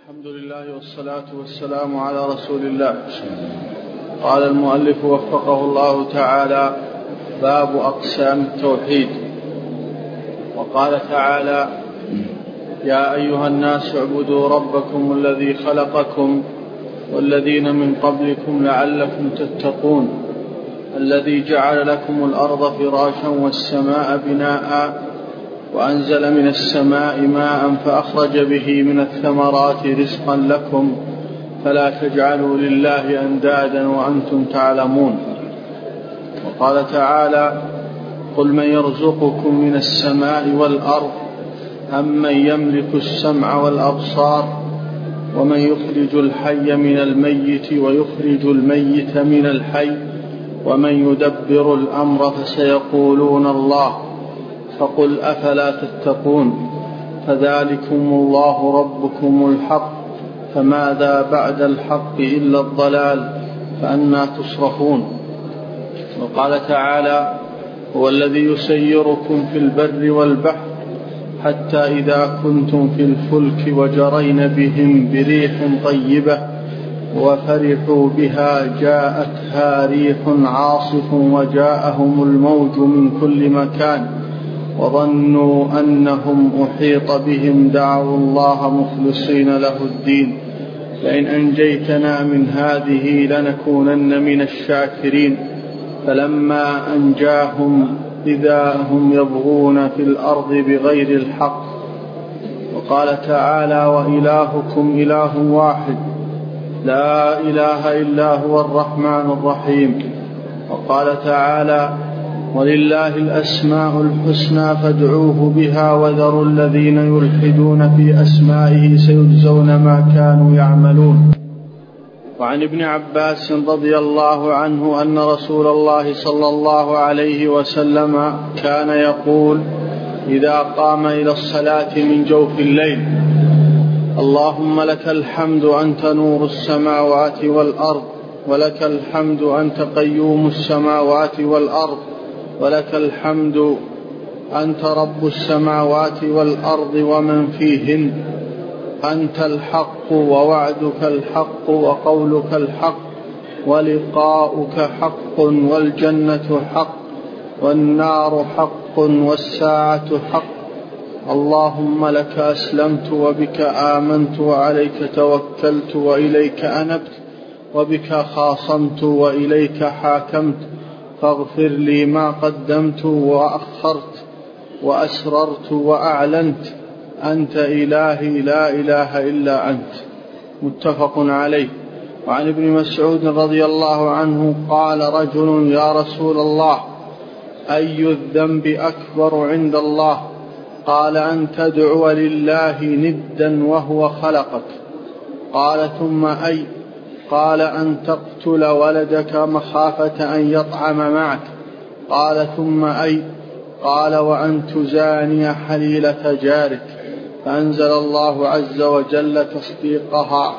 الحمد لله والصلاة والسلام على رسول الله. قال المؤلف وفقه الله تعالى: باب أقسام التوحيد. وقال تعالى: يا أيها الناس اعبدوا ربكم الذي خلقكم والذين من قبلكم لعلكم تتقون الذي جعل لكم الأرض فراشا والسماء بناء وأنزل من السماء ماء فأخرج به من الثمرات رزقا لكم فلا تجعلوا لله أندادا وأنتم تعلمون. وقال تعالى: قل من يرزقكم من السماء والأرض أمن يملك السمع والأبصار ومن يخرج الحي من الميت ويخرج الميت من الحي ومن يدبر الأمر فسيقولون الله فقل أفلا تتقون فذلكم الله ربكم الحق فماذا بعد الحق إلا الضلال فأنى تصرفون. وقال تعالى: هو الذي يسيركم في البر والبحر حتى إذا كنتم في الفلك وجرين بهم بريح طيبة وفرحوا بها جاءتها ريح عاصف وجاءهم الموج من كل مكان وظنوا أنهم أحيط بهم دعوا الله مخلصين له الدين لئن أنجيتنا من هذه لنكونن من الشاكرين فلما أنجاهم إذا هم يبغون في الأرض بغير الحق. وقال تعالى: وإلهكم إله واحد لا إله إلا هو الرحمن الرحيم. وقال تعالى: ولله الأسماء الحسنى فادعوه بها وذروا الذين يلحدون في أسمائه سيجزون ما كانوا يعملون. وعن ابن عباس رضي الله عنه أن رسول الله صلى الله عليه وسلم كان يقول إذا قام إلى الصلاة من جوف الليل: اللهم لك الحمد أنت نور السماوات والأرض ولك الحمد أنت قيوم السماوات والأرض ولك الحمد أنت رب السماوات والأرض ومن فيهن أنت الحق ووعدك الحق وقولك الحق ولقاؤك حق والجنة حق والنار حق والساعة حق. اللهم لك أسلمت وبك آمنت وعليك توكلت وإليك أنبت وبك خاصمت وإليك حاكمت فاغفر لي ما قدمت وأخرت وأسررت وأعلنت أنت إلهي لا إله إلا أنت. متفق عليه. وعن ابن مسعود رضي الله عنه قال رجل: يا رسول الله أي الذنب أكبر عند الله؟ قال: أن تدعو لله ندا وهو خلقك. قال: ثم أي؟ قال: أن تقتل ولدك مخافة أن يطعم معك. قال: ثم أي؟ قال: وأن تزاني حليلة جارك. فأنزل الله عز وجل تصديقها: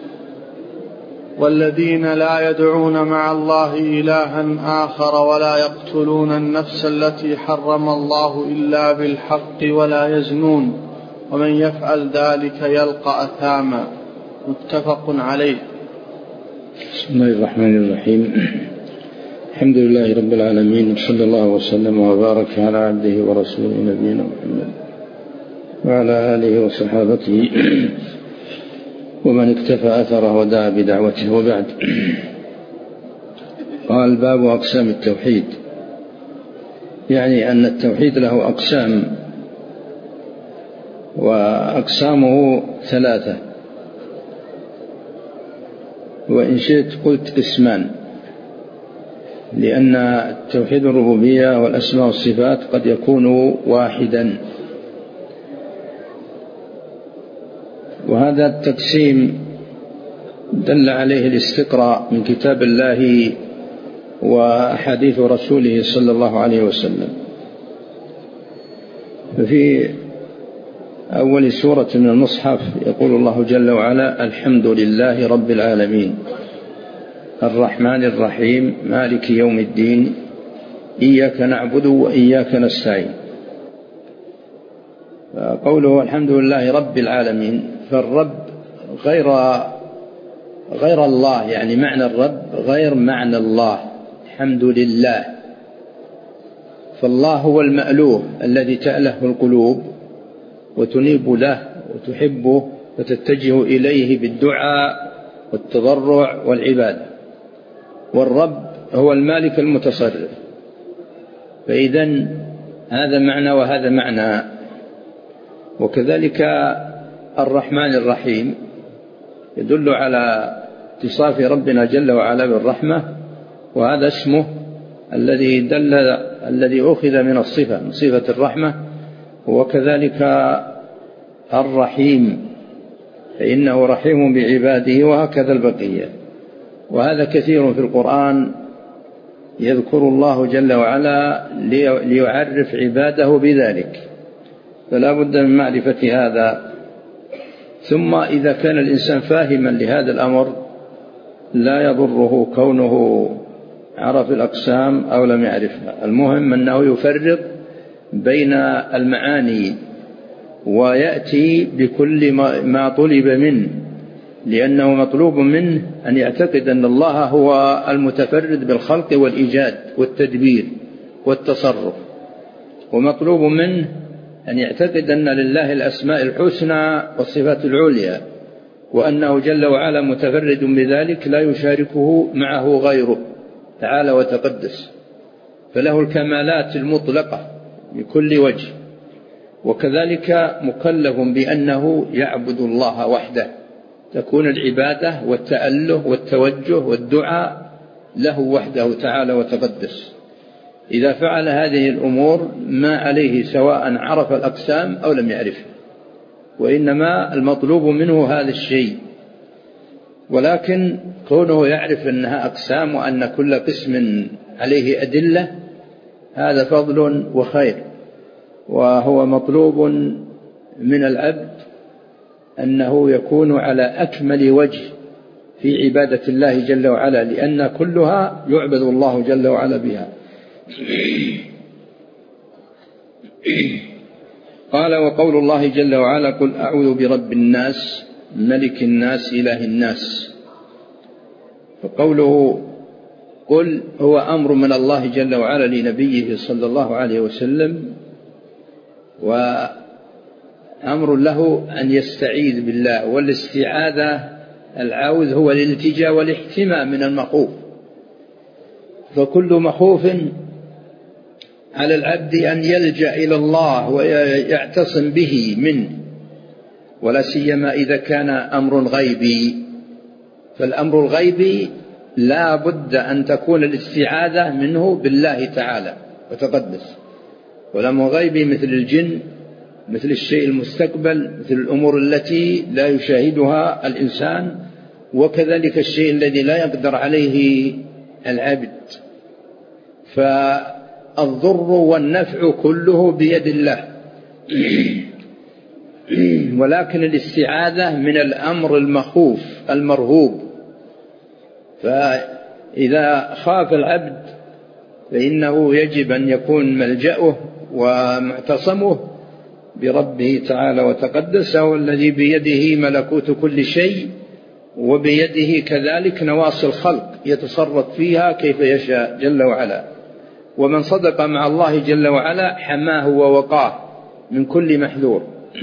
والذين لا يدعون مع الله إلها آخر ولا يقتلون النفس التي حرم الله إلا بالحق ولا يزنون ومن يفعل ذلك يلقى أثاما. متفق عليه. بسم الله الرحمن الرحيم. الحمد لله رب العالمين وصلى الله وسلم وبارك على عبده ورسوله نبينا محمد وعلى آله وصحابته ومن اكتفى أثره ودعا بدعوته. وبعد. قال: باب أقسام التوحيد، يعني أن التوحيد له أقسام، وأقسامه ثلاثة، وإن شئت قلت قسمان، لأن التوحيد الربوبية والأسماء والصفات قد يكون واحدا، وهذا التقسيم دل عليه الاستقراء من كتاب الله وحديث رسوله صلى الله عليه وسلم. ففي أول سورة من المصحف يقول الله جل وعلا: الحمد لله رب العالمين الرحمن الرحيم مالك يوم الدين إياك نعبد وإياك نستعين. قوله الحمد لله رب العالمين، فالرب غير الله، يعني معنى الرب غير معنى الله. الحمد لله، فالله هو المألوه الذي تأله القلوب وتنيب له وتحبه وتتجه إليه بالدعاء والتضرع والعبادة، والرب هو المالك المتصرف. فإذن هذا معنى وهذا معنى. وكذلك الرحمن الرحيم يدل على اتصاف ربنا جل وعلا بالرحمة، وهذا اسمه الذي أخذ من الصفة، من صفة الرحمة. وكذلك الرحيم فإنه رحيم بعباده، وهكذا البقية. وهذا كثير في القرآن يذكر الله جل وعلا ليعرف عباده بذلك، فلا بد من معرفة هذا. ثم إذا كان الإنسان فاهما لهذا الأمر لا يضره كونه عرف الأقسام أو لم يعرفها. المهم أنه يفرق بين المعاني ويأتي بكل ما طلب منه، لأنه مطلوب منه أن يعتقد أن الله هو المتفرد بالخلق والإيجاد والتدبير والتصرف، ومطلوب منه أن يعتقد أن لله الأسماء الحسنى والصفات العليا، وأنه جل وعلا متفرد بذلك لا يشاركه معه غيره تعالى وتقدس، فله الكمالات المطلقة بكل وجه. وكذلك مكلف بأنه يعبد الله وحده، تكون العبادة والتأله والتوجه والدعاء له وحده تعالى وتقدس. إذا فعل هذه الأمور ما عليه سواء عرف الأقسام أو لم يعرفها، وإنما المطلوب منه هذا الشيء. ولكن كونه يعرف أنها أقسام وأن كل قسم عليه أدلة، هذا فضل وخير، وهو مطلوب من العبد أنه يكون على أكمل وجه في عبادة الله جل وعلا، لأن كلها يعبد الله جل وعلا بها. قال: وقول الله جل وعلا: قل أعوذ برب الناس ملك الناس إله الناس. فقوله قل هو أمر من الله جل وعلا لنبيه صلى الله عليه وسلم، وأمر له أن يستعيذ بالله. والاستعاذة العوذ هو الالتجاء والاحتماء من المخوف، فكل مخوف على العبد أن يلجأ إلى الله ويعتصم به منه، ولا سيما إذا كان أمر غيبي. فالأمر الغيبي لا بد أن تكون الاستعاذة منه بالله تعالى وتقدس. والأمر الغيبي مثل الجن، مثل الشيء المستقبل، مثل الأمور التي لا يشاهدها الإنسان، وكذلك الشيء الذي لا يقدر عليه العبد. فالضر والنفع كله بيد الله، ولكن الاستعاذة من الأمر المخوف المرهوب. فإذا خاف العبد فإنه يجب أن يكون ملجأه ومعتصمه بربه تعالى وتقدس، والذي بيده ملكوت كل شيء، وبيده كذلك نواصي الخلق يتصرف فيها كيف يشاء جل وعلا. ومن صدق مع الله جل وعلا حماه ووقاه من كل محذور.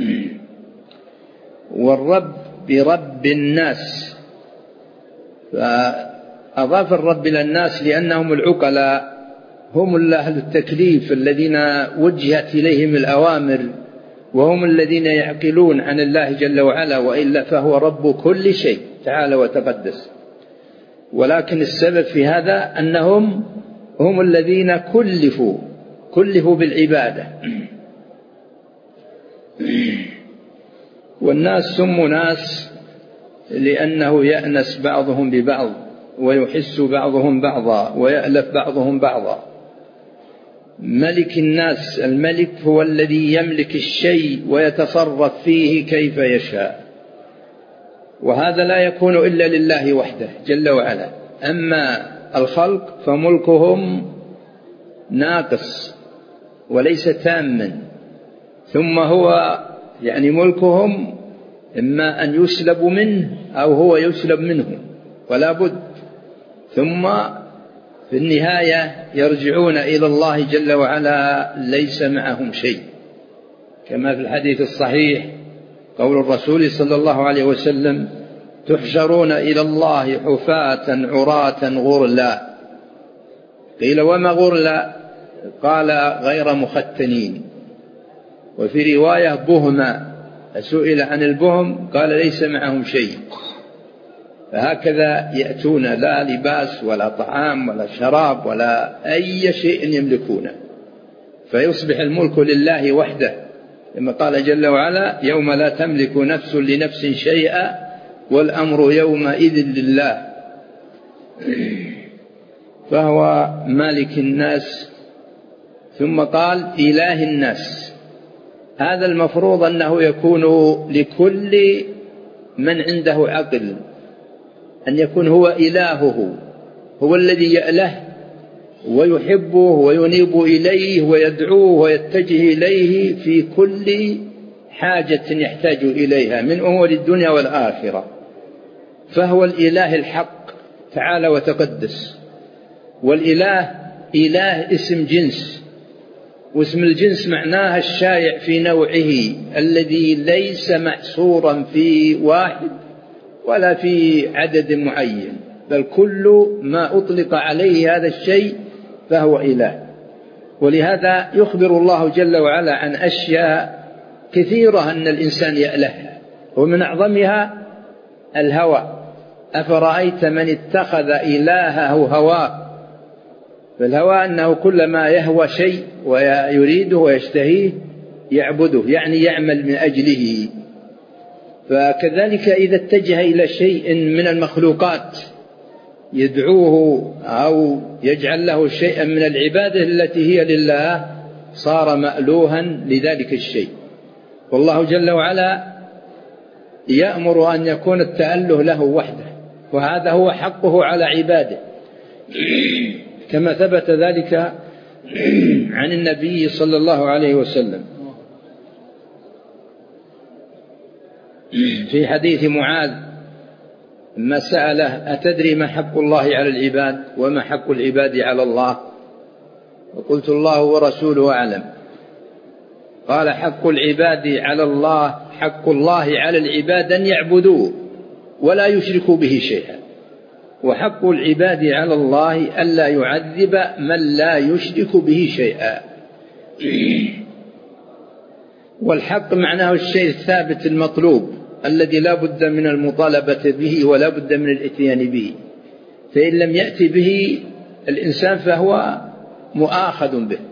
والرب برب الناس، فأضاف الرب إلى الناس لأنهم العقلاء، هم أهل التكليف الذين وجهت إليهم الأوامر، وهم الذين يعقلون عن الله جل وعلا، وإلا فهو رب كل شيء تعالى وتقدس. ولكن السبب في هذا أنهم هم الذين كلفوا بالعبادة. والناس سموا ناس لأنه يأنس بعضهم ببعض، ويحس بعضهم بعضا، ويألف بعضهم بعضا. ملك الناس، الملك هو الذي يملك الشيء ويتصرف فيه كيف يشاء، وهذا لا يكون إلا لله وحده جل وعلا. أما الخلق فملكهم ناقص وليس تاما، ثم هو يعني ملكهم إما أن يسلب منه أو هو يسلب منه، ولا بد. ثم في النهاية يرجعون إلى الله جل وعلا ليس معهم شيء، كما في الحديث الصحيح قول الرسول صلى الله عليه وسلم: تحشرون إلى الله حفاة عراة غرلا. قيل: وما غرلا؟ قال: غير مختنين. وفي رواية: بهما. سئل عن البهم قال: ليس معهم شيء. فهكذا يأتون، لا لباس ولا طعام ولا شراب ولا أي شيء يملكونه، فيصبح الملك لله وحده، كما قال جل وعلا: يوم لا تملك نفس لنفس شيئا والأمر يومئذ لله. فهو مالك الناس. ثم قال: إله الناس. هذا المفروض أنه يكون لكل من عنده عقل، أن يكون هو إلهه، هو الذي يأله ويحبه وينيب إليه ويدعوه ويتجه إليه في كل حاجة يحتاج إليها من أمور الدنيا والآخرة. فهو الإله الحق تعالى وتقدس. والإله إله اسم جنس، واسم الجنس معناه الشائع في نوعه الذي ليس محصورا في واحد ولا في عدد معين، بل كل ما أطلق عليه هذا الشيء فهو إله. ولهذا يخبر الله جل وعلا عن أشياء كثيرة أن الإنسان يألهها، ومن أعظمها الهوى. أفرأيت من اتخذ إلهه هواه؟ فالهوى أنه كلما يهوى شيء ويريده ويشتهيه يعبده، يعني يعمل من أجله. فكذلك إذا اتجه إلى شيء من المخلوقات يدعوه أو يجعل له شيئا من العبادة التي هي لله صار مألوها لذلك الشيء. والله جل وعلا يأمر أن يكون التأله له وحده، وهذا هو حقه على عباده، كما ثبت ذلك عن النبي صلى الله عليه وسلم في حديث معاذ ما سأله: أتدري ما حق الله على العباد وما حق العباد على الله؟ وقلت: الله ورسوله أعلم. قال: حق العباد على الله، حق الله على العباد أن يعبدوه ولا يشركوا به شيئا، وحق العباد على الله ألا يعذب من لا يشرك به شيئا. والحق معناه الشيء الثابت المطلوب الذي لا بد من المطالبة به ولا بد من الاتيان به، فإن لم يأتي به الإنسان فهو مؤاخذ به.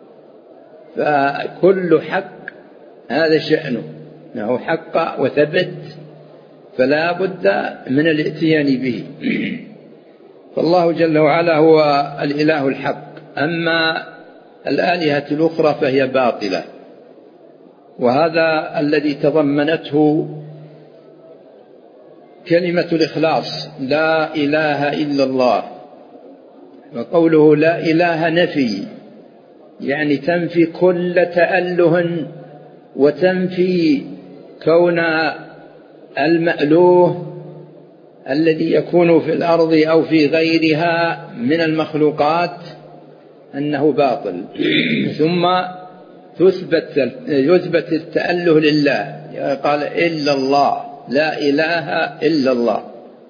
فكل حق هذا شأنه، أنه حق وثبت فلا بد من الاتيان به. فالله جل وعلا هو الإله الحق. أما الآلهة الأخرى فهي باطلة، وهذا الذي تضمنته كلمة الإخلاص: لا إله إلا الله. وقوله لا إله نفي، يعني تنفي كل تأله وتنفي كون المألوه الذي يكون في الأرض أو في غيرها من المخلوقات أنه باطل. ثم يثبت التأله لله، قال: إلا الله، لا إله إلا الله.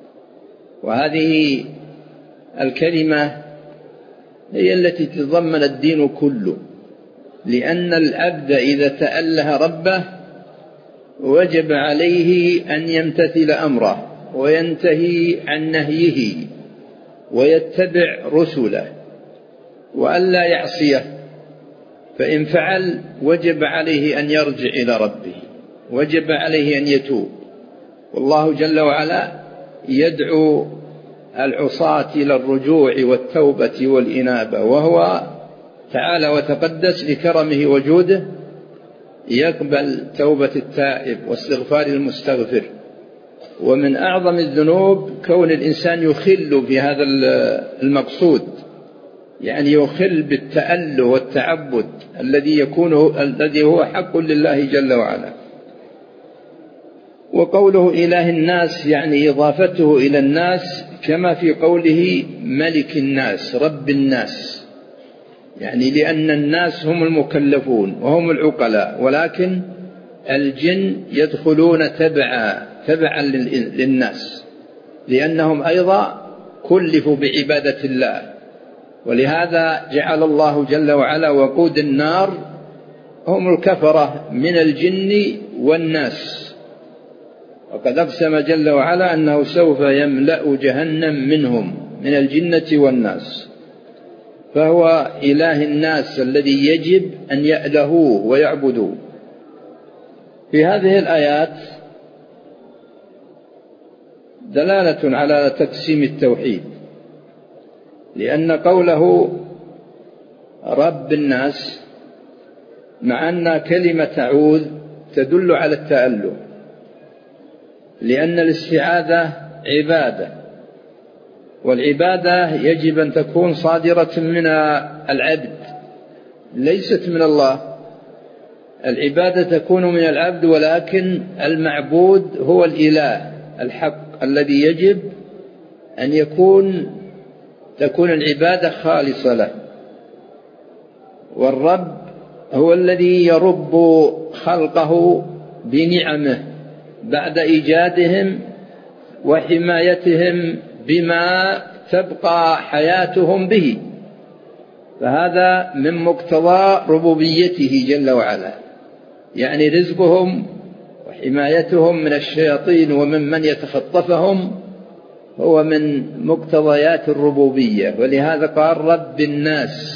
وهذه الكلمة هي التي تضمن الدين كله، لأن العبد إذا تأله ربه وجب عليه أن يمتثل أمره وينتهي عن نهيه ويتبع رسله وألا يعصيه. فإن فعل وجب عليه أن يرجع إلى ربه، وجب عليه أن يتوب. والله جل وعلا يدعو العصاة إلى الرجوع والتوبة والإنابة، وهو تعالى وتقدس لكرمه وجوده يقبل توبة التائب واستغفار المستغفر. ومن أعظم الذنوب كون الإنسان يخل بهذا المقصود، يعني يخل بالتأله والتعبد الذي هو حق لله جل وعلا. وقوله إله الناس يعني إضافته إلى الناس، كما في قوله ملك الناس رب الناس، يعني لأن الناس هم المكلفون وهم العقلاء، ولكن الجن يدخلون تبعا للناس، لأنهم أيضا كلفوا بعبادة الله. ولهذا جعل الله جل وعلا وقود النار هم الكفرة من الجن والناس، وقد أقسم جل وعلا أنه سوف يملأ جهنم منهم من الجنة والناس، فهو إله الناس الذي يجب أن يألهوه ويعبدوه. في هذه الآيات دلالة على تقسيم التوحيد، لأن قوله رب الناس مع أن كلمة أعوذ تدل على التأله، لأن الاستعاذة عبادة، والعبادة يجب أن تكون صادرة من العبد ليست من الله. العبادة تكون من العبد، ولكن المعبود هو الإله الحق الذي يجب أن تكون العبادة خالصة له. والرب هو الذي يرب خلقه بنعمه بعد إيجادهم وحمايتهم بما تبقى حياتهم به، فهذا من مقتضى ربوبيته جل وعلا، يعني رزقهم وحمايتهم من الشياطين ومن يتخطفهم هو من مقتضيات الربوبية، ولهذا قال رب الناس.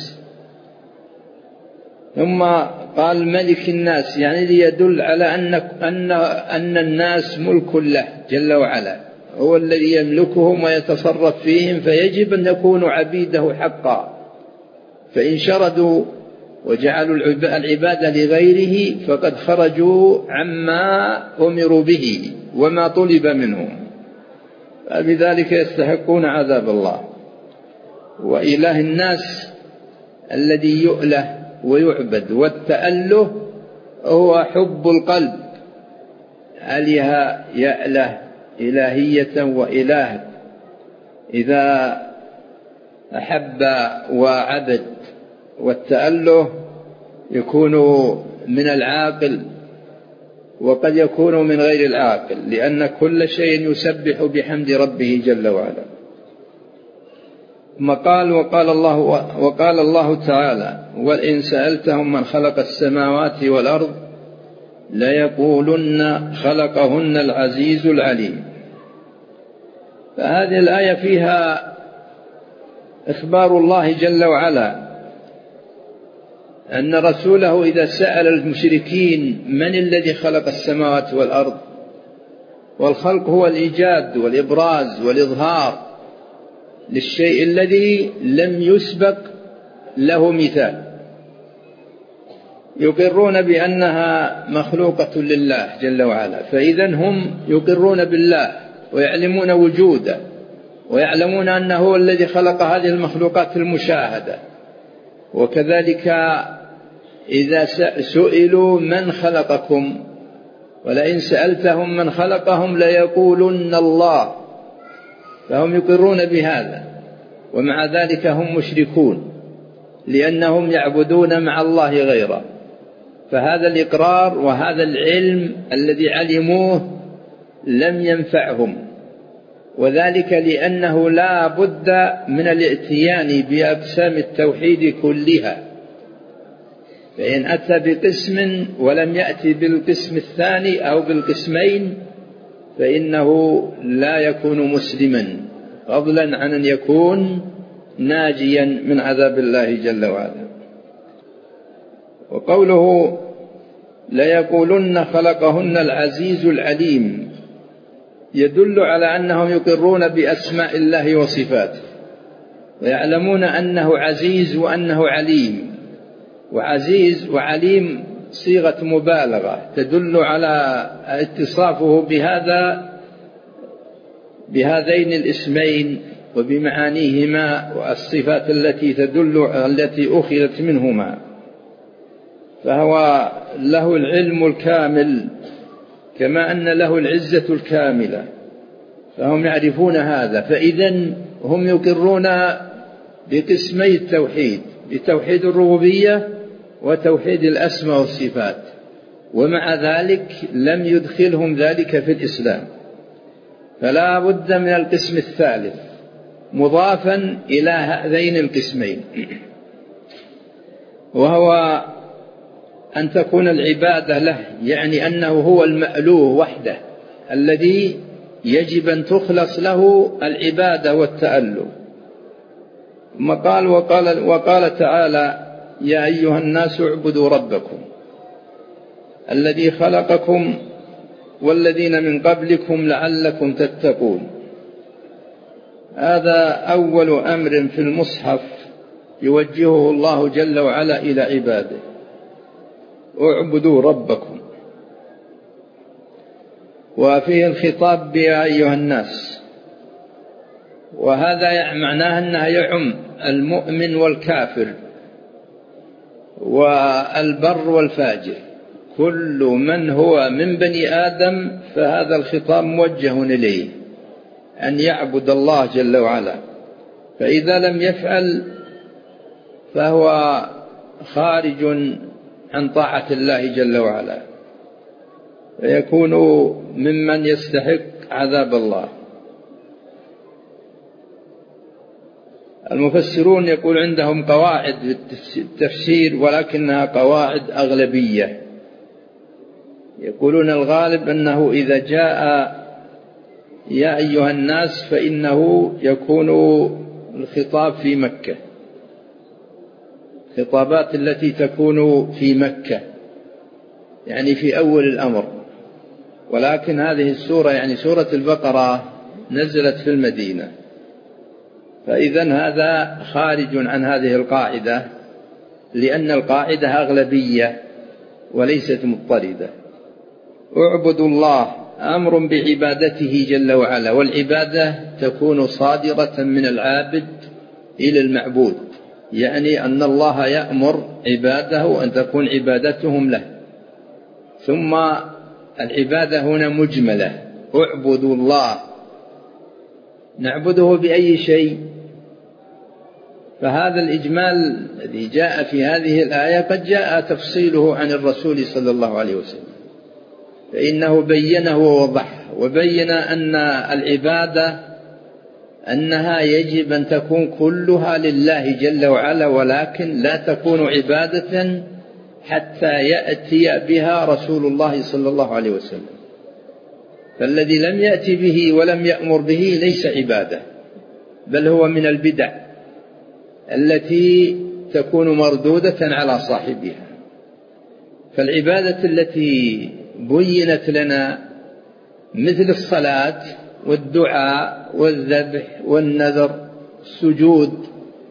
ثم قال ملك الناس، يعني ليدل على أن الناس ملك له جل وعلا، هو الذي يملكهم ويتصرف فيهم، فيجب أن يكونوا عبيده حقا. فإن شردوا وجعلوا العبادة لغيره فقد خرجوا عما أمروا به وما طلب منهم، فبذلك يستحقون عذاب الله. وإله الناس الذي يؤله ويعبد، والتأله هو حب القلب، أله يأله إلهية وإله، إذا أحب وعبد. والتأله يكون من العاقل وقد يكون من غير العاقل، لأن كل شيء يسبح بحمد ربه جل وعلا. ثم قال وقال الله تعالى وإن سألتهم من خلق السماوات والأرض ليقولن خلقهن العزيز العليم. فهذه الآية فيها إخبار الله جل وعلا أن رسوله إذا سأل المشركين من الذي خلق السماوات والأرض، والخلق هو الإيجاد والإبراز والإظهار للشيء الذي لم يسبق له مثال، يقرون بأنها مخلوقة لله جل وعلا، فإذا هم يقرون بالله ويعلمون وجوده ويعلمون أنه هو الذي خلق هذه المخلوقات المشاهدة. وكذلك إذا سئلوا من خلقكم ولئن سألتهم من خلقهم ليقولن الله، فهم يقرون بهذا، ومع ذلك هم مشركون لأنهم يعبدون مع الله غيره. فهذا الإقرار وهذا العلم الذي علموه لم ينفعهم، وذلك لأنه لا بد من الاتيان بأقسام التوحيد كلها، فإن أتى بقسم ولم يأتي بالقسم الثاني أو بالقسمين فإنه لا يكون مسلما، فضلا عن أن يكون ناجيا من عذاب الله جل وعلا. وقوله ليقولن خلقهن العزيز العليم يدل على أنهم يقرون بأسماء الله وصفاته، ويعلمون أنه عزيز وأنه عليم. وعزيز وعليم صيغة مبالغة تدل على اتصافه بهذين الاسمين وبمعانيهما والصفات التي أخذت منهما، فهو له العلم الكامل كما أن له العزة الكاملة، فهم يعرفون هذا. فإذا هم يقرون بقسمي التوحيد، بتوحيد الربوبية وتوحيد الأسماء والصفات، ومع ذلك لم يدخلهم ذلك في الإسلام. فلا بد من القسم الثالث مضافا إلى هذين القسمين، وهو أن تكون العبادة له، يعني أنه هو المألوه وحده الذي يجب أن تخلص له العبادة والتأله. ثم وقال تعالى: يا أيها الناس اعبدوا ربكم الذي خلقكم والذين من قبلكم لعلكم تتقون. هذا أول أمر في المصحف يوجهه الله جل وعلا إلى عباده: اعبدوا ربكم. وفيه الخطاب بيا أيها الناس، وهذا معناه أنه يعم المؤمن والكافر والبر والفاجر، كل من هو من بني آدم فهذا الخطاب موجه إليه أن يعبد الله جل وعلا، فإذا لم يفعل فهو خارج عن طاعة الله جل وعلا، فيكون ممن يستحق عذاب الله. المفسرون يقول عندهم قواعد التفسير، ولكنها قواعد أغلبية. يقولون الغالب أنه إذا جاء يا أيها الناس فإنه يكون الخطاب في مكة، الخطابات التي تكون في مكة يعني في أول الأمر، ولكن هذه السورة يعني سورة البقرة نزلت في المدينة، فإذا هذا خارج عن هذه القاعدة، لأن القاعدة أغلبية وليست مضطردة. اعبدوا الله أمر بعبادته جل وعلا، والعبادة تكون صادرة من العابد إلى المعبود، يعني أن الله يأمر عباده أن تكون عبادتهم له. ثم العبادة هنا مجملة: اعبدوا الله، نعبده بأي شيء؟ فهذا الإجمال الذي جاء في هذه الآية قد جاء تفصيله عن الرسول صلى الله عليه وسلم، فإنه بينه ووضحه، وبين أن العبادة أنها يجب أن تكون كلها لله جل وعلا، ولكن لا تكون عبادة حتى يأتي بها رسول الله صلى الله عليه وسلم. فالذي لم يأتي به ولم يأمر به ليس عبادة، بل هو من البدع التي تكون مردودة على صاحبها. فالعبادة التي بينت لنا مثل الصلاة والدعاء والذبح والنذر، السجود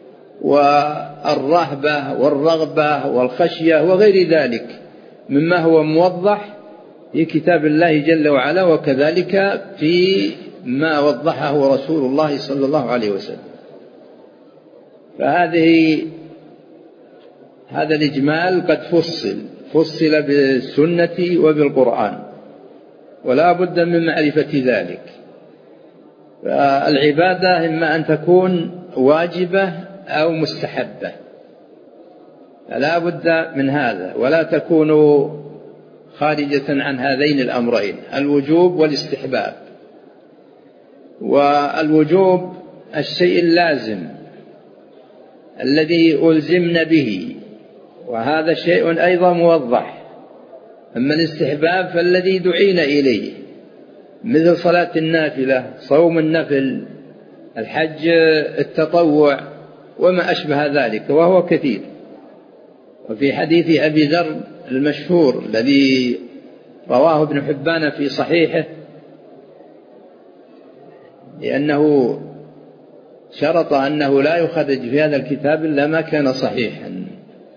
والرهبة والرغبة والخشية وغير ذلك مما هو موضح في كتاب الله جل وعلا، وكذلك في ما وضحه رسول الله صلى الله عليه وسلم. هذا الإجمال قد فصل بالسنة وبالقرآن، ولا بد من معرفة ذلك. فالعبادة إما أن تكون واجبة أو مستحبة، فلا بد من هذا، ولا تكون خارجة عن هذين الأمرين: الوجوب والاستحباب. والوجوب الشيء اللازم الذي ألزمنا به، وهذا شيء أيضا موضح. أما الاستحباب فالذي دعينا إليه، مثل صلاة النافلة، صوم النفل، الحج التطوع، وما أشبه ذلك، وهو كثير. وفي حديث أبي ذر المشهور الذي رواه ابن حبان في صحيحه، لأنه شرط أنه لا يخرج في هذا الكتاب إلا ما كان صحيحا،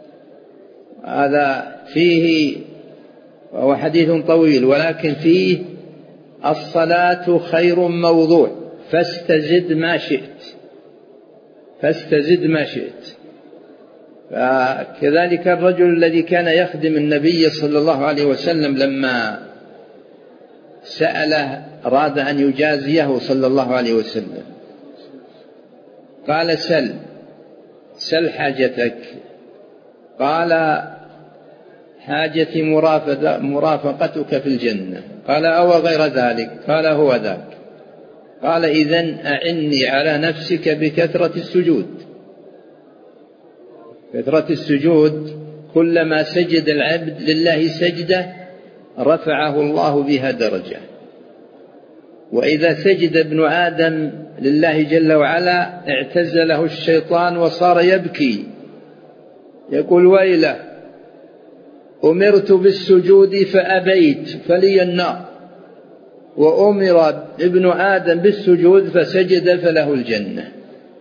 هذا فيه، وهو حديث طويل، ولكن فيه: الصلاة خير موضوع فاستزد ما شئت. فكذلك الرجل الذي كان يخدم النبي صلى الله عليه وسلم لما سأله أراد أن يجازيه صلى الله عليه وسلم، قال سل حاجتك. قال حاجتي مرافقتك في الجنة. قال أو غير ذلك؟ قال هو ذاك. قال إذن أعني على نفسك بكثرة السجود. كثرة السجود، كلما سجد العبد لله سجدة رفعه الله بها درجة. وإذا سجد ابن آدم لله جل وعلا اعتزله الشيطان وصار يبكي يقول ويله أمرت بالسجود فأبيت فلي النار، وأمر ابن آدم بالسجود فسجد فله الجنة.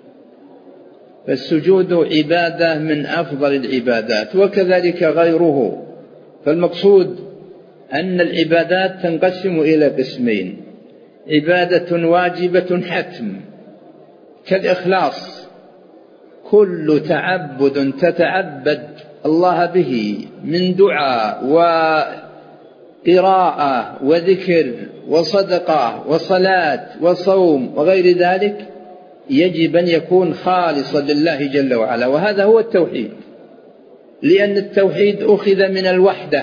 فالسجود عبادة من أفضل العبادات، وكذلك غيره. فالمقصود أن العبادات تنقسم إلى قسمين: عبادة واجبة حتم كالإخلاص، كل تعبد تتعبد الله به من دعاء وقراءة وذكر وصدقة وصلاة وصوم وغير ذلك يجب أن يكون خالصا لله جل وعلا، وهذا هو التوحيد. لأن التوحيد أخذ من الوحدة.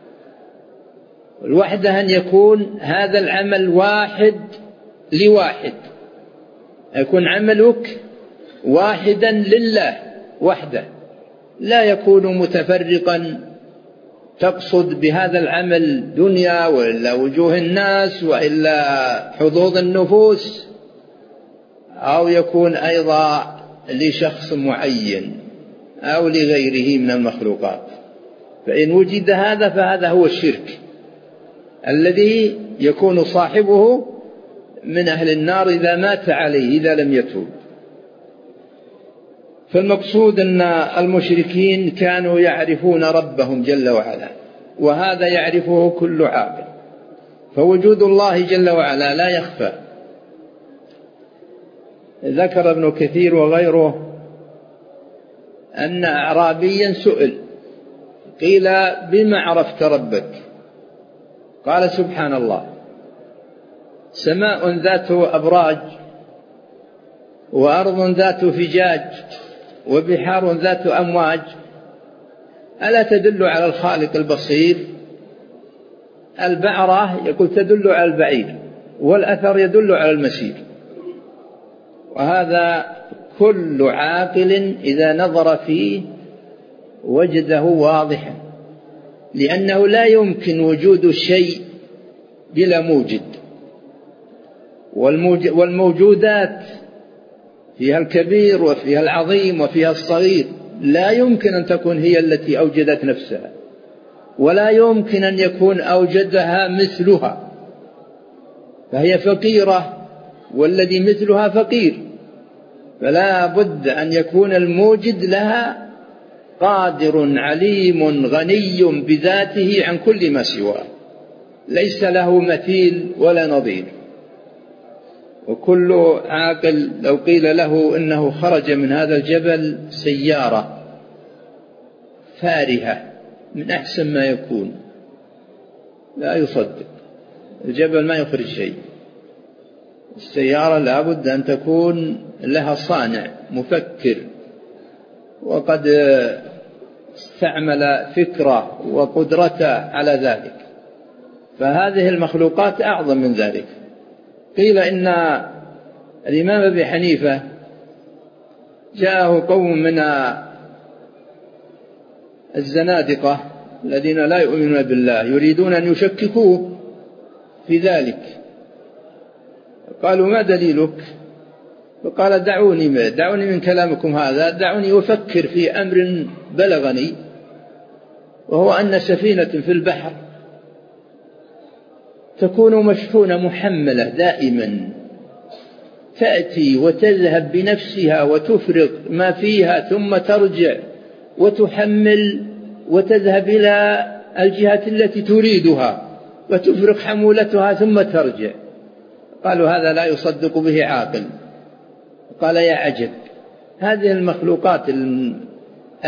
الوحدة أن يكون هذا العمل واحد لواحد، يكون عملك واحدا لله وحده، لا يكون متفرقا تقصد بهذا العمل دنيا وإلا وجوه الناس وإلا حظوظ النفوس، أو يكون أيضا لشخص معين أو لغيره من المخلوقات. فإن وجد هذا فهذا هو الشرك الذي يكون صاحبه من أهل النار إذا مات عليه إذا لم يتوب. فالمقصود أن المشركين كانوا يعرفون ربهم جل وعلا، وهذا يعرفه كل عاقل، فوجود الله جل وعلا لا يخفى. ذكر ابن كثير وغيره أن أعرابيا سئل قيل بما عرفت ربك؟ قال سبحان الله، سماء ذات أبراج، وأرض ذات فجاج، وبحار ذات أمواج، ألا تدل على الخالق البصير؟ البعرة يقول تدل على البعير، والأثر يدل على المسير. وهذا كل عاقل إذا نظر فيه وجده واضحا، لأنه لا يمكن وجود الشيء بلا موجد، والموجودات فيها الكبير وفيها العظيم وفيها الصغير، لا يمكن أن تكون هي التي أوجدت نفسها، ولا يمكن أن يكون أوجدها مثلها، فهي فقيرة والذي مثلها فقير. فلا بد أن يكون الموجد لها قادر عليم غني بذاته عن كل ما سواه، ليس له مثيل ولا نظير. وكل عاقل لو قيل له إنه خرج من هذا الجبل سيارة فارهة من أحسن ما يكون لا يصدق، الجبل ما يخرج شيء. السيارة لا بد أن تكون لها صانع مفكر وقد استعمل فكرة وقدرته على ذلك، فهذه المخلوقات أعظم من ذلك. قيل إن الإمام أبي حنيفة جاءه قوم من الزنادقة الذين لا يؤمنون بالله يريدون أن يشككوه في ذلك، قالوا ما دليلك؟ فقال دعوني من كلامكم هذا، دعوني أفكر في أمر بلغني، وهو أن سفينة في البحر تكون مشحونة محملة دائما، تأتي وتذهب بنفسها وتفرغ ما فيها ثم ترجع وتحمل وتذهب إلى الجهة التي تريدها وتفرغ حمولتها ثم ترجع. قالوا هذا لا يصدق به عاقل. قال يا عجب، هذه المخلوقات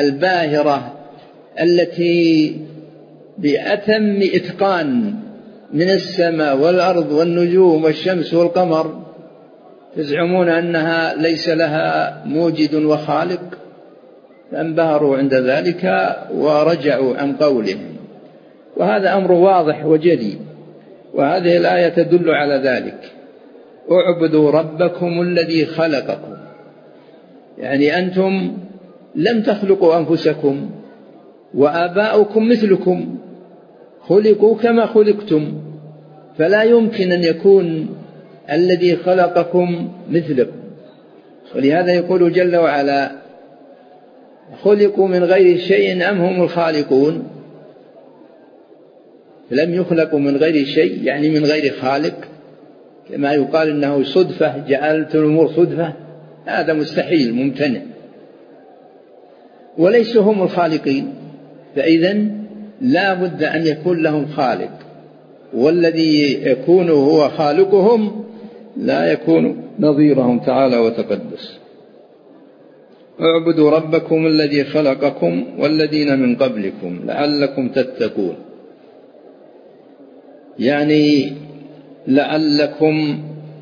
الباهرة التي بأتم إتقان من السماء والأرض والنجوم والشمس والقمر تزعمون أنها ليس لها موجد وخالق؟ فانبهروا عند ذلك ورجعوا عن قولهم، وهذا أمر واضح وجلي، وهذه الآية تدل على ذلك. اعبدوا ربكم الذي خلقكم، يعني أنتم لم تخلقوا أنفسكم، وآباؤكم مثلكم خلقوا كما خلقتم، فلا يمكن أن يكون الذي خلقكم مثلكم. ولهذا يقول جل وعلا: خلقوا من غير شيء أم هم الخالقون؟ لم يخلقوا من غير شيء، يعني من غير خالق، كما يقال إنه صدفة، جعلت الأمور صدفة، هذا مستحيل ممتنع. وليسوا هم الخالقين، فإذن لا بد أن يكون لهم خالق، والذي يكون هو خالقهم لا يكون نظيرهم تعالى وتقدس. اعبدوا ربكم الذي خلقكم والذين من قبلكم لعلكم تتقون، يعني لعلكم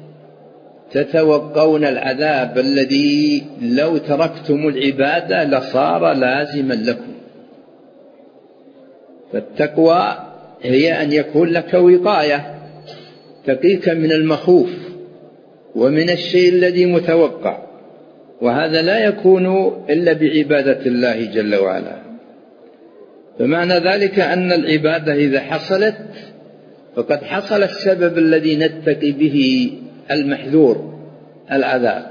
تتوقون العذاب الذي لو تركتم العبادة لصار لازما لكم. فالتقوى هي أن يكون لك وقاية تقيك من المخوف ومن الشيء الذي متوقع، وهذا لا يكون إلا بعبادة الله جل وعلا. فمعنى ذلك أن العبادة إذا حصلت فقد حصل السبب الذي نتقي به المحذور العذاب.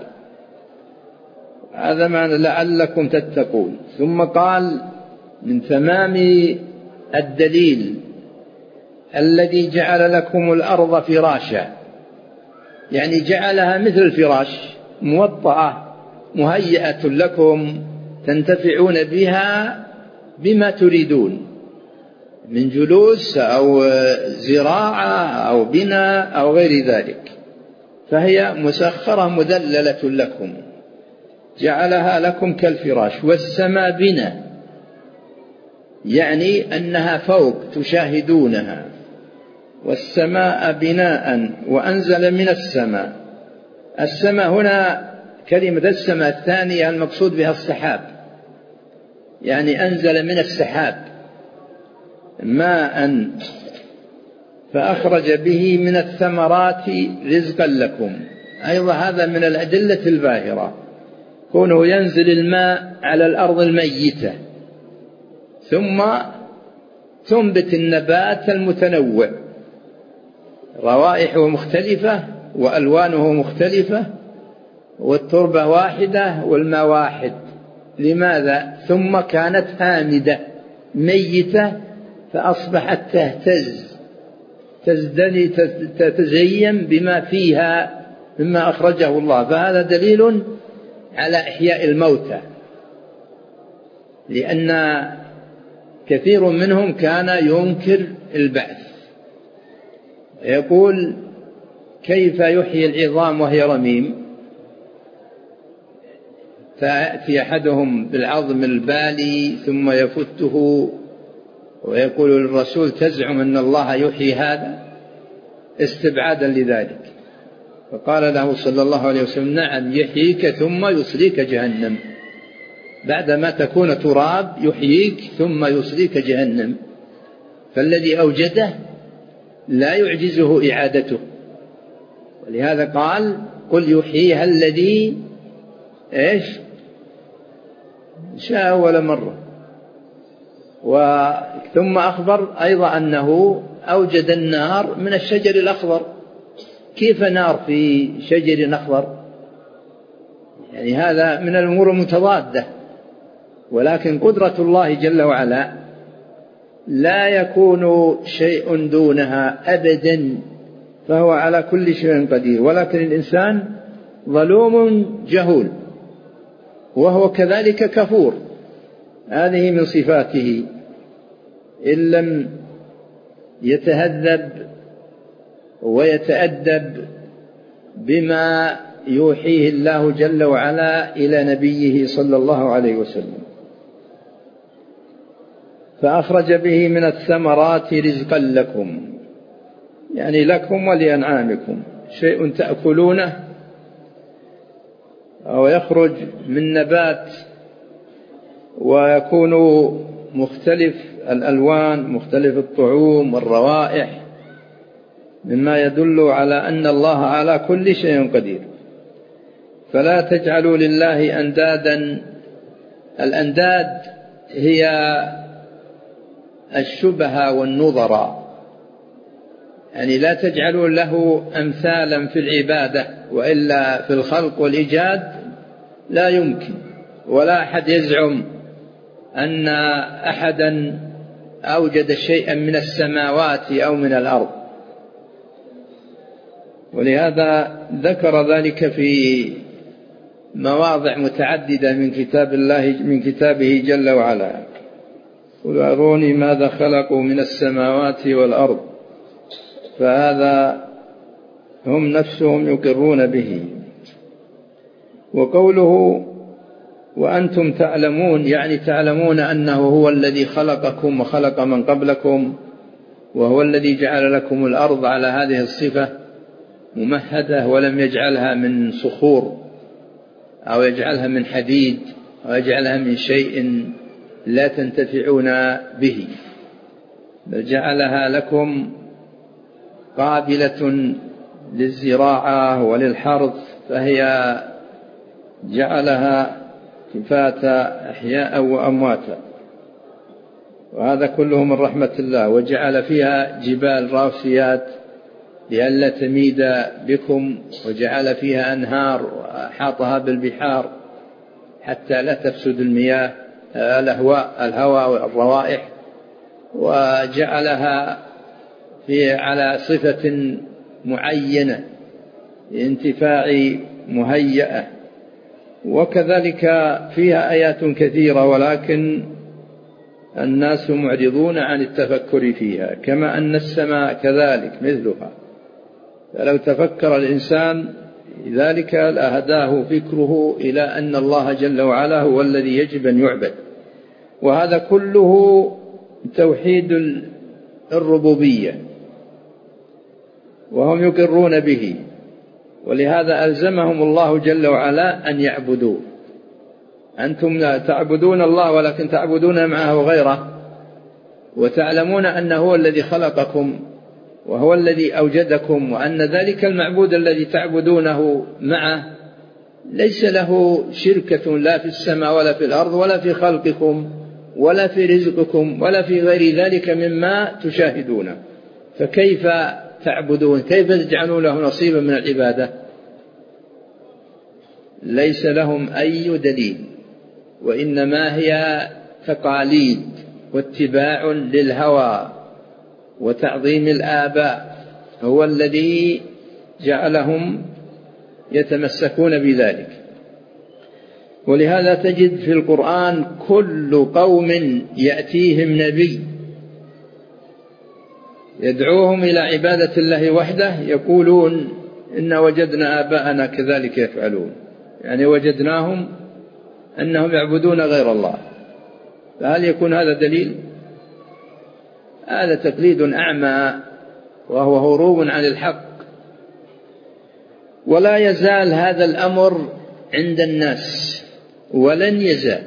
هذا معنى لعلكم تتقون. ثم قال: من تمام الدليل الذي جعل لكم الأرض فراشا، يعني جعلها مثل الفراش موطأة مهيئة لكم تنتفعون بها بما تريدون من جلوس أو زراعة أو بناء أو غير ذلك، فهي مسخرة مذللة لكم، جعلها لكم كالفراش. والسماء بنا، يعني أنها فوق تشاهدونها. والسماء بناء وأنزل من السماء. السماء هنا كلمة السماء الثانية المقصود بها السحاب، يعني أنزل من السحاب ماء فأخرج به من الثمرات رزقا لكم. أيضا هذا من الأدلة الباهرة، كونه ينزل الماء على الأرض الميتة ثم تنبت النبات المتنوع، روائحه مختلفة وألوانه مختلفة، والتربة واحدة والماء واحد. لماذا؟ ثم كانت هامدة ميتة فأصبحت تهتز تتزين بما فيها مما أخرجه الله. فهذا دليل على إحياء الموتى، لأن كثير منهم كان ينكر البعث، يقول: كيف يحيي العظام وهي رميم؟ فيأتي أحدهم بالعظم البالي ثم يفته ويقول للرسول: تزعم أن الله يحيي هذا؟ استبعادا لذلك. فقال له صلى الله عليه وسلم: نعم يحييك ثم يصليك جهنم، بعدما تكون تراب يحييك ثم يصليك جهنم. فالذي أوجده لا يعجزه إعادته، ولهذا قال: قل يحييها الذي شاء أول مرة. ثم أخبر أيضا أنه أوجد النار من الشجر الأخضر. كيف نار في شجر أخضر؟ يعني هذا من الأمور المتضادة، ولكن قدرة الله جل وعلا لا يكون شيء دونها أبدا، فهو على كل شيء قدير. ولكن الإنسان ظلوم جهول، وهو كذلك كفور، هذه من صفاته إن لم يتهذب ويتأدب بما يوحيه الله جل وعلا إلى نبيه صلى الله عليه وسلم. فأخرج به من الثمرات رزقا لكم، يعني لكم ولأنعامكم شيء تأكلونه أو يخرج من نبات ويكون مختلف الألوان مختلف الطعوم والروائح، مما يدل على أن الله على كل شيء قدير. فلا تجعلوا لله أندادا. الأنداد هي الشبهة والنظراء، يعني لا تجعلوا له أمثالا في العبادة، وإلا في الخلق والإيجاد لا يمكن، ولا أحد يزعم أن أحدا أوجد شيئا من السماوات أو من الأرض. ولهذا ذكر ذلك في مواضع متعددة من كتاب الله من كتابه جل وعلا: قل أروني ماذا خلقوا من السماوات والأرض، فهذا هم نفسهم يقرون به. وقوله وأنتم تعلمون، يعني تعلمون أنه هو الذي خلقكم وخلق من قبلكم، وهو الذي جعل لكم الأرض على هذه الصفة ممهدة، ولم يجعلها من صخور أو يجعلها من حديد أو يجعلها من شيء لا تنتفعون به، بل جعلها لكم قابلة للزراعة وللحرث، فهي جعلها كفاة أحياء وأمواتا، وهذا كله من رحمة الله. وجعل فيها جبال راسيات لئلا تميد بكم، وجعل فيها أنهار وأحاطها بالبحار حتى لا تفسد المياه الهواء والروائح، وجعلها على صفة معينة لانتفاع مهيئة. وكذلك فيها آيات كثيرة، ولكن الناس معرضون عن التفكر فيها، كما أن السماء كذلك مثلها، فلو تفكر الإنسان ذلك لأهداه فكره إلى أن الله جل وعلا هو الذي يجب أن يعبد. وهذا كله توحيد الربوبية، وهم يقرون به، ولهذا ألزمهم الله جل وعلا أن يعبدوا. أنتم لا تعبدون الله ولكن تعبدون معه غيره، وتعلمون أنه هو الذي خلقكم وهو الذي أوجدكم، وأن ذلك المعبود الذي تعبدونه معه ليس له شركة لا في السماء ولا في الأرض ولا في خلقكم ولا في رزقكم ولا في غير ذلك مما تشاهدونه، فكيف تعبدون؟ كيف تجعلون له نصيبا من العبادة؟ ليس لهم أي دليل، وإنما هي تقاليد واتباع للهوى وتعظيم الآباء هو الذي جعلهم يتمسكون بذلك. ولهذا تجد في القرآن كل قوم يأتيهم نبي يدعوهم إلى عبادة الله وحده يقولون إن وجدنا آباءنا كذلك يفعلون، يعني وجدناهم أنهم يعبدون غير الله. فهل يكون هذا دليل؟ هذا تقليد أعمى وهو هروب عن الحق. ولا يزال هذا الأمر عند الناس ولن يزال،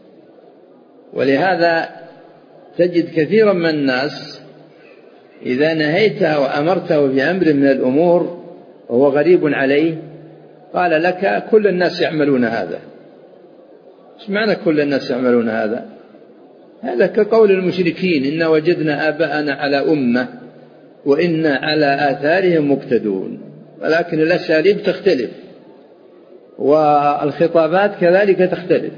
ولهذا تجد كثيرا من الناس إذا نهيته وأمرته بأمر من الأمور وهو غريب عليه قال لك كل الناس يعملون هذا. إيش معنى كل الناس يعملون هذا؟ هذا كقول المشركين إن وجدنا آباءنا على أمة وإنا على آثارهم مقتدون، ولكن الأساليب تختلف والخطابات كذلك تختلف.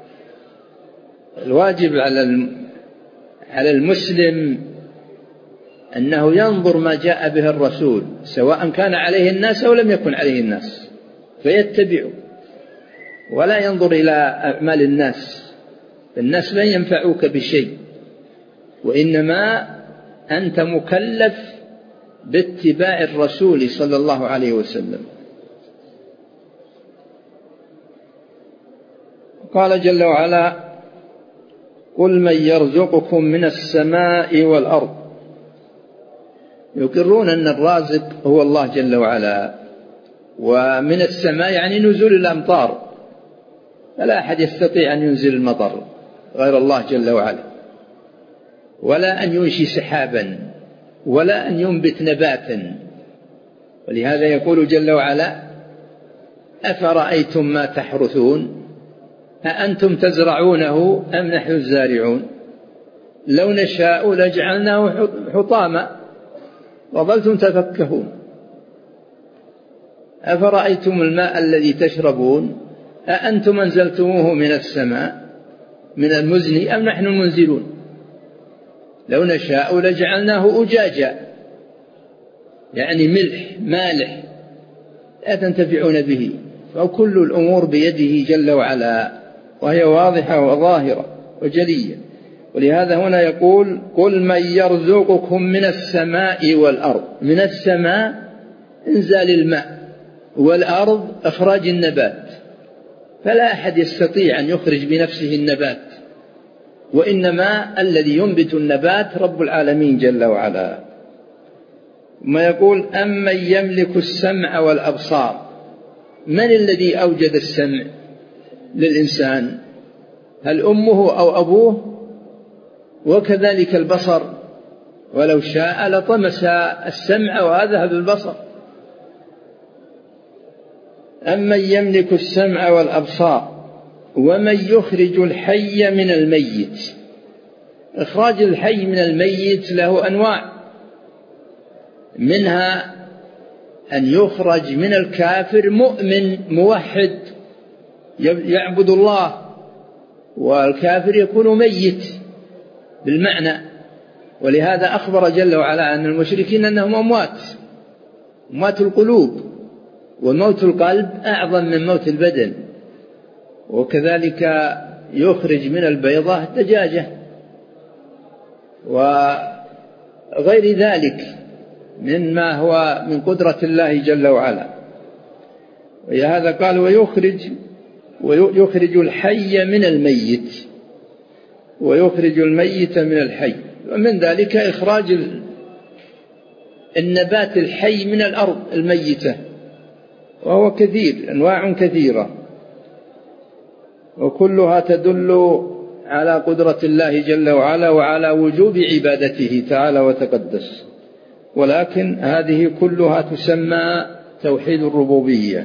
الواجب على المسلم أنه ينظر ما جاء به الرسول سواء كان عليه الناس أو لم يكن عليه الناس فيتبعه، ولا ينظر إلى أعمال الناس. الناس لن ينفعوك بشيء، وإنما أنت مكلف باتباع الرسول صلى الله عليه وسلم. قال جل وعلا قل من يرزقكم من السماء والأرض، يقرون أن الرازق هو الله جل وعلا، ومن السماء يعني نزول الأمطار، فلا أحد يستطيع أن ينزل المطر غير الله جل وعلا، ولا أن ينشي سحابا، ولا أن ينبت نباتا. ولهذا يقول جل وعلا: أفرأيتم ما تحرثون أأنتم تزرعونه أم نحن الزارعون لو نشاء لجعلناه حطاما وظلتم تفكهون أفرأيتم الماء الذي تشربون أأنتم أنزلتموه من السماء من المزن أم نحن المنزلون لو نشاء لجعلناه أجاجا، يعني ملح مالح لا تنتفعون به. فكل الأمور بيده جل وعلا، وهي واضحة وظاهرة وجلية. ولهذا هنا يقول: قل من يرزقكم من السماء والأرض. من السماء إنزال الماء، والأرض إخراج النبات، فلا أحد يستطيع أن يخرج بنفسه النبات، وإنما الذي ينبت النبات رب العالمين جل وعلا. ما يقول: أمن يملك السمع والأبصار. من الذي أوجد السمع للإنسان؟ هل أمه أو أبوه؟ وكذلك البصر، ولو شاء لطمس السمع وأذهب البصر. أمن يملك السمع والأبصار ومن يخرج الحي من الميت. إخراج الحي من الميت له أنواع، منها أن يخرج من الكافر مؤمن موحد يعبد الله، والكافر يكون ميت بالمعنى. ولهذا أخبر جل وعلا عن المشركين أنهم أموات القلوب، وموت القلب أعظم من موت البدن. وكذلك يخرج من البيضة الدجاجة وغير ذلك مما هو من قدرة الله جل وعلا. ولهذا قال: ويخرج الحي من الميت ويخرج الميت من الحي. ومن ذلك إخراج النبات الحي من الأرض الميتة، وهو كثير، أنواع كثيرة، وكلها تدل على قدرة الله جل وعلا وعلى وجوب عبادته تعالى وتقدس. ولكن هذه كلها تسمى توحيد الربوبية،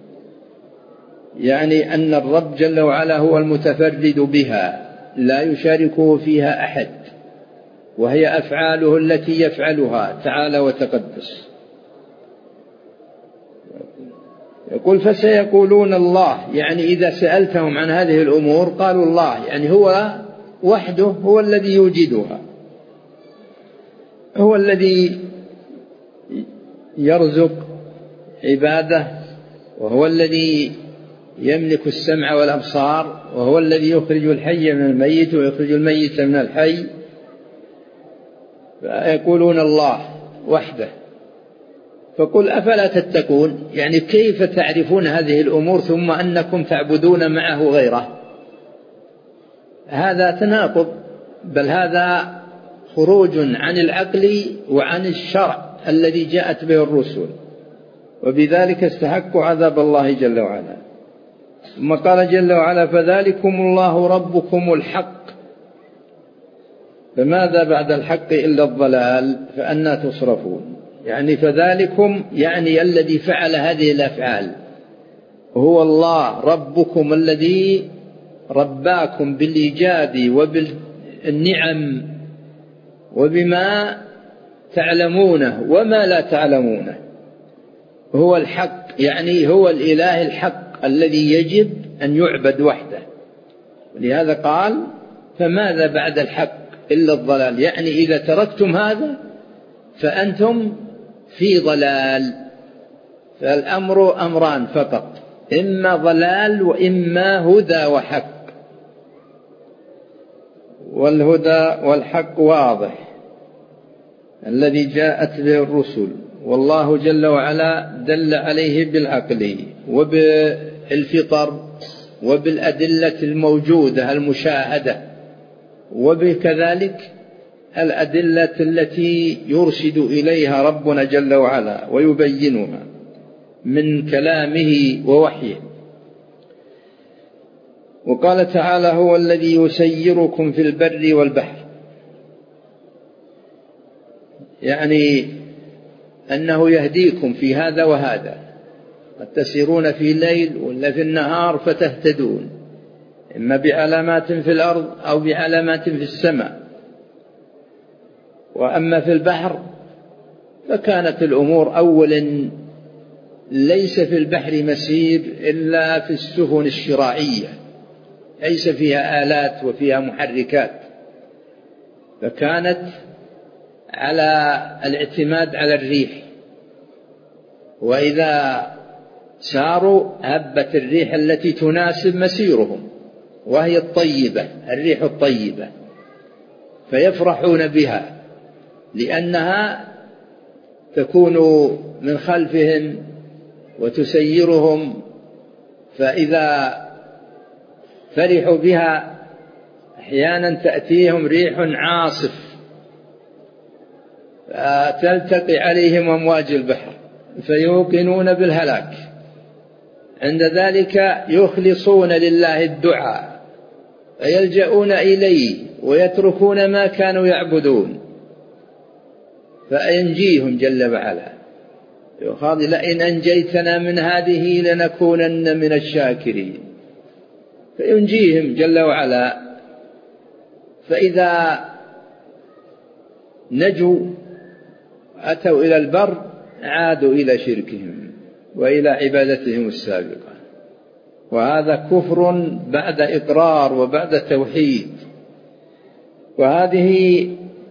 يعني أن الرب جل وعلا هو المتفرد بها، لا يشاركه فيها أحد، وهي أفعاله التي يفعلها تعالى وتقدس. يقول: فسيقولون الله، يعني إذا سألتهم عن هذه الأمور قالوا الله، يعني هو وحده هو الذي يوجدها، هو الذي يرزق عباده، وهو الذي يملك السمع والأبصار، وهو الذي يخرج الحي من الميت ويخرج الميت من الحي. فيقولون الله وحده. فقل: أفلا تتقون، يعني كيف تعرفون هذه الأمور ثم أنكم تعبدون معه غيره؟ هذا تناقض، بل هذا خروج عن العقل وعن الشرع الذي جاءت به الرسل، وبذلك استحقوا عذاب الله جل وعلا. ثم قال جل وعلا: فذلكم الله ربكم الحق، فماذا بعد الحق إلا الضلال فأنى تصرفون. يعني فذلكم يعني الذي فعل هذه الأفعال هو الله ربكم الذي رباكم بالإيجاد وبالنعم وبما تعلمونه وما لا تعلمونه. هو الحق، يعني هو الإله الحق الذي يجب أن يعبد وحده. ولهذا قال: فماذا بعد الحق إلا الضلال، يعني إذا تركتم هذا فأنتم في ضلال. فالأمر أمران فقط، إما ضلال وإما هدى وحق، والهدى والحق واضح الذي جاءت به الرسل، والله جل وعلا دل عليه بالعقل وبالفطر وبالأدلة الموجودة المشاهدة، وبكذلك الأدلة التي يرشد إليها ربنا جل وعلا ويبينها من كلامه ووحيه. وقال تعالى: هو الذي يسيركم في البر والبحر، يعني أنه يهديكم في هذا وهذا، قد تسيرون في الليل ولا في النهار فتهتدون، إما بعلامات في الأرض أو بعلامات في السماء. وأما في البحر فكانت الأمور أولا ليس في البحر مسير إلا في السفن الشراعية، ليس فيها آلات وفيها محركات، فكانت على الاعتماد على الريح، وإذا ساروا هبت الريح التي تناسب مسيرهم، وهي الطيبة، الريح الطيبة، فيفرحون بها لأنها تكون من خلفهم وتسيرهم. فإذا فرحوا بها أحيانا تأتيهم ريح عاصف فتلتقي عليهم أمواج البحر فيوقنون بالهلاك. عند ذلك يخلصون لله الدعاء فيلجؤون إليه ويتركون ما كانوا يعبدون فينجيهم جل وعلا. يقال: لئن أنجيتنا من هذه لنكونن من الشاكرين، فينجيهم جل وعلا. فإذا نجوا أتوا إلى البر عادوا إلى شركهم وإلى عبادتهم السابقة، وهذا كفر بعد إقرار وبعد توحيد. وهذه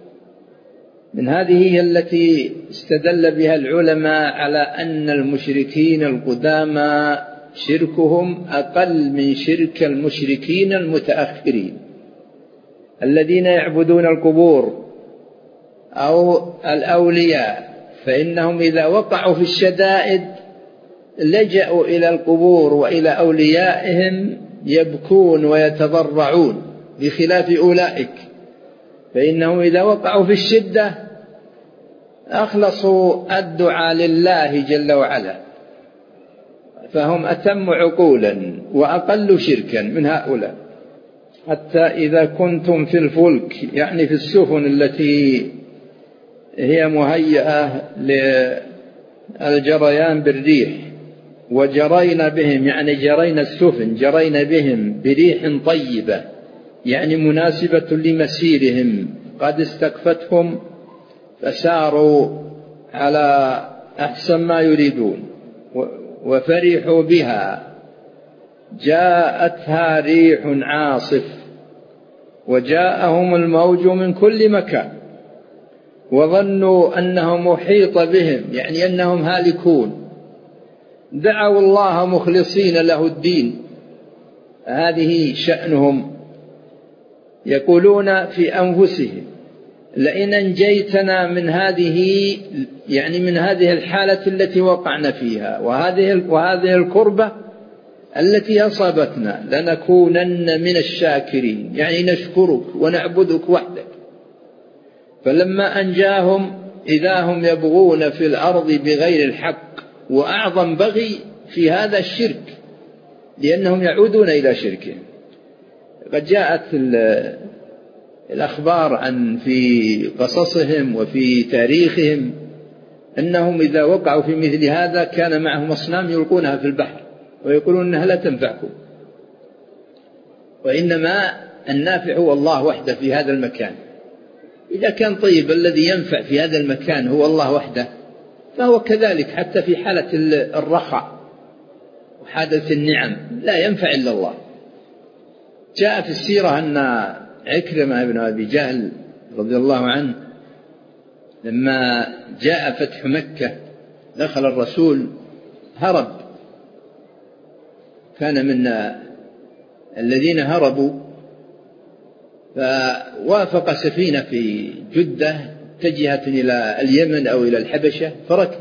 هي التي استدل بها العلماء على أن المشركين القدامى شركهم أقل من شرك المشركين المتأخرين الذين يعبدون القبور أو الأولياء، فإنهم إذا وقعوا في الشدائد لجأوا إلى القبور وإلى أوليائهم يبكون ويتضرعون، بخلاف أولئك فإنهم إذا وقعوا في الشدة أخلصوا الدعاء لله جل وعلا، فهم أتم عقولا وأقل شركا من هؤلاء. حتى إذا كنتم في الفلك، يعني في السفن التي هي مهيئة للجريان بالريح، وجرينا بهم، يعني جرينا السفن جرينا بهم بريح طيبة، يعني مناسبة لمسيرهم، قد استكفتهم فساروا على أحسن ما يريدون وفرحوا بها. جاءتها ريح عاصف وجاءهم الموج من كل مكان وظنوا أنهم محيط بهم، يعني أنهم هالكون، دعوا الله مخلصين له الدين. هذه شأنهم، يقولون في أنفسهم: لئن أنجيتنا من هذه، يعني من هذه الحالة التي وقعنا فيها وهذه الكربة التي أصابتنا لنكونن من الشاكرين، يعني نشكرك ونعبدك وحدك. فلما أنجاهم إذا هم يبغون في الأرض بغير الحق، وأعظم بغي في هذا الشرك لأنهم يعودون إلى شركهم. قد جاءت الأخبار عن في قصصهم وفي تاريخهم أنهم إذا وقعوا في مثل هذا كان معهم أصنام يلقونها في البحر ويقولون أنها لا تنفعكم، وإنما النافع هو الله وحده في هذا المكان. إذا كان طيب الذي ينفع في هذا المكان هو الله وحده، فهو كذلك حتى في حالة الرخاء وحادث النعم لا ينفع إلا الله. جاء في السيرة أن عكرمة بن أبي جهل رضي الله عنه لما جاء فتح مكة دخل الرسول هرب، كان من الذين هربوا، فوافق سفينة في جدة اتجهت إلى اليمن أو إلى الحبشة فركب،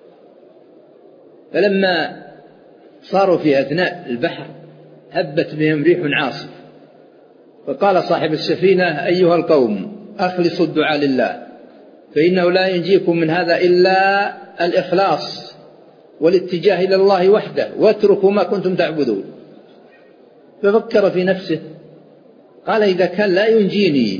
فلما صاروا في أثناء البحر هبت بهم ريح عاصف، فقال صاحب السفينة: أيها القوم أخلصوا الدعاء لله، فإنه لا ينجيكم من هذا إلا الإخلاص والاتجاه إلى الله وحده، واتركوا ما كنتم تعبدون. ففكر في نفسه قال إذا كان لا ينجيني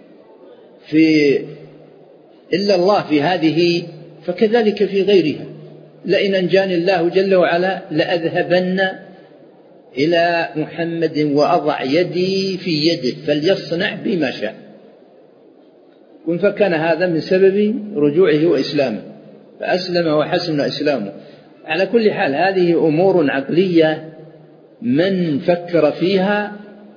إلا الله في هذه فكذلك في غيرها، لئن أنجاني الله جل وعلا لأذهبن إلى محمد وأضع يدي في يده فليصنع بي ما شاء. فكان هذا من سبب رجوعه وإسلامه، فأسلم وحسن إسلامه. على كل حال هذه أمور عقلية من فكر فيها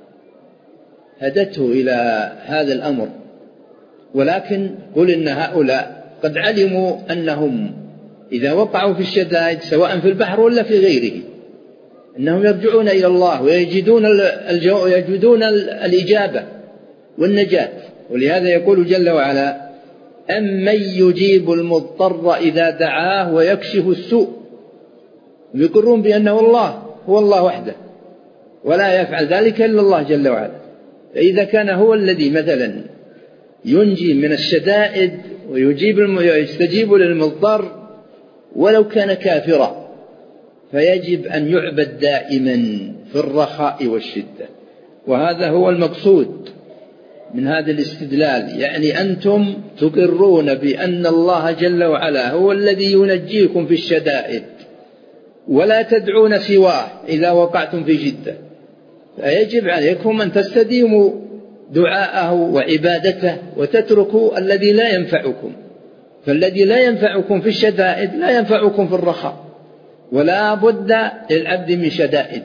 هدته إلى هذا الأمر، ولكن قل إن هؤلاء قد علموا أنهم إذا وقعوا في الشدائد سواء في البحر ولا في غيره أنهم يرجعون إلى الله ويجدون الإجابة والنجاة. ولهذا يقول جل وعلا أمن يجيب المضطر إذا دعاه ويكشف السوء، ويقرون بأنه الله هو الله وحده ولا يفعل ذلك إلا الله جل وعلا. فإذا كان هو الذي مثلا ينجي من الشدائد ويستجيب للمضطر ولو كان كافرا، فيجب أن يعبد دائما في الرخاء والشدة. وهذا هو المقصود من هذا الاستدلال، يعني أنتم تقرون بأن الله جل وعلا هو الذي ينجيكم في الشدائد ولا تدعون سواه إذا وقعتم في جدة، فيجب عليكم أن تستديموا دعاءه وعبادته وتتركوا الذي لا ينفعكم. فالذي لا ينفعكم في الشدائد لا ينفعكم في الرخاء، ولا بد للعبد من شدائد،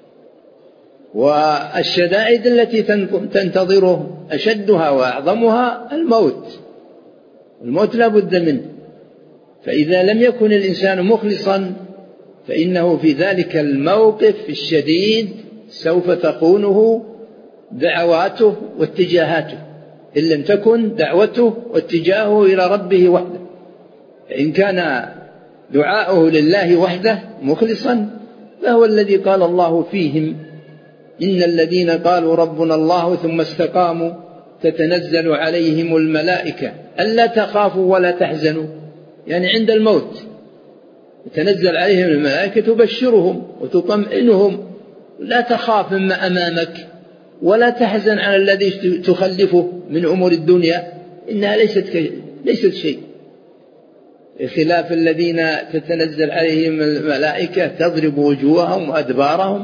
والشدائد التي تنتظره أشدها وأعظمها الموت لا بد منه. فإذا لم يكن الإنسان مخلصا فإنه في ذلك الموقف الشديد سوف تخونه دعواته واتجاهاته، إن لم تكن دعوته واتجاهه إلى ربه وحده. فإن كان دعاؤه لله وحده مخلصا فهو الذي قال الله فيهم إن الذين قالوا ربنا الله ثم استقاموا تتنزل عليهم الملائكة ألا تخافوا ولا تحزنوا، يعني عند الموت تتنزل عليهم الملائكة تبشرهم وتطمئنهم، لا تخاف مما أمامك ولا تحزن على الذي تخلفه من أمور الدنيا، إنها ليست شيء، خلاف الذين تتنزل عليهم الملائكة تضرب وجوههم وأدبارهم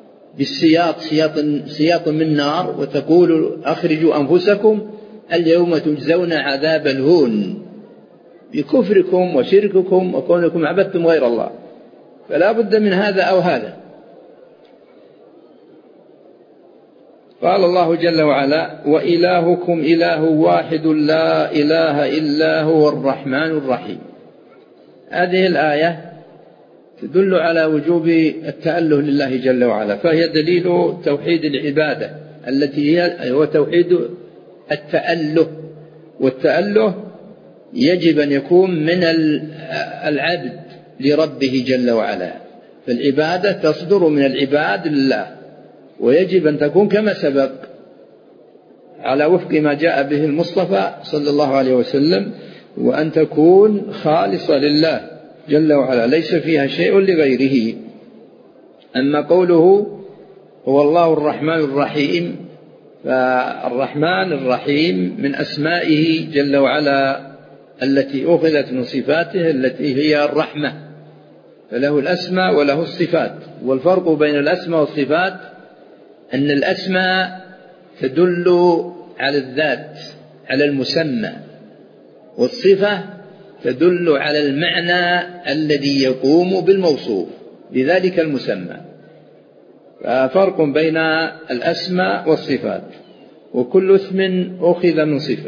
سياط من نار وتقول أخرجوا أنفسكم اليوم تجزون عذاب الهون بكفركم وشرككم وكونكم عبدتم غير الله. فلا بد من هذا أو هذا. قال الله جل وعلا وإلهكم إله واحد لا إله إلا هو الرحمن الرحيم. هذه الآية تدل على وجوب التأله لله جل وعلا، فهي دليل توحيد العبادة التي هو توحيد التأله. والتأله يجب أن يكون من العبد لربه جل وعلا، فالعبادة تصدر من العباد لله، ويجب أن تكون كما سبق على وفق ما جاء به المصطفى صلى الله عليه وسلم، وأن تكون خالصة لله جل وعلا ليس فيها شيء لغيره. أما قوله هو الله الرحمن الرحيم، فالرحمن الرحيم من أسمائه جل وعلا التي أخذت من صفاته التي هي الرحمة، فله الأسماء وله الصفات. والفرق بين الأسماء والصفات أن الأسماء تدل على الذات على المسمى، والصفة تدل على المعنى الذي يقوم بالموصوف بذلك المسمى. ففرق بين الأسماء والصفات، وكل اسم أخذ من صفة.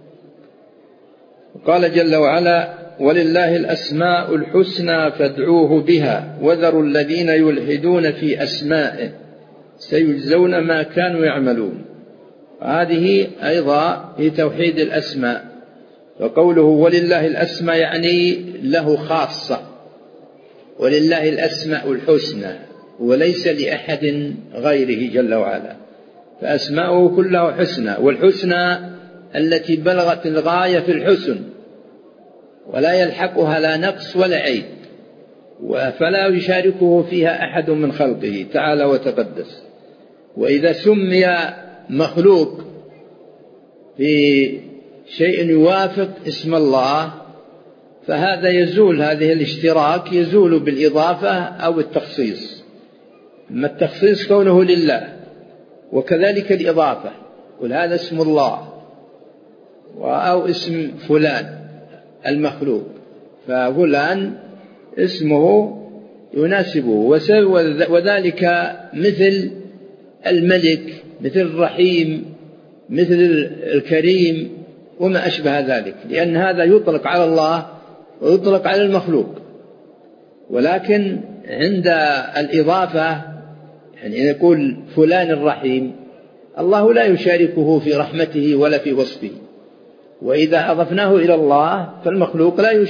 قال جل وعلا ولله الأسماء الحسنى فادعوه بها وذروا الذين يلحدون في أسمائه سيجزون ما كانوا يعملون. هذه أيضا هي توحيد الأسماء. وقوله ولله الأسماء يعني له خاصة، ولله الأسماء الحسنى وليس لأحد غيره جل وعلا، فأسماؤه كلها حسنى، والحسنى التي بلغت الغاية في الحسن ولا يلحقها لا نقص ولا عيب، فلا يشاركه فيها أحد من خلقه تعالى وتقدس. وإذا سمي مخلوق في شيء يوافق اسم الله فهذا يزول، هذه الاشتراك يزول بالإضافة أو التخصيص. أما التخصيص كونه لله، وكذلك الإضافة، قل هذا اسم الله أو اسم فلان المخلوق، ففلان اسمه يناسبه، وذلك مثل الملك، مثل الرحيم، مثل الكريم وما أشبه ذلك، لأن هذا يطلق على الله ويطلق على المخلوق. ولكن عند الإضافة يعني يقول فلان الرحيم، الله لا يشاركه في رحمته ولا في وصفه، وإذا أضفناه إلى الله فالمخلوق لا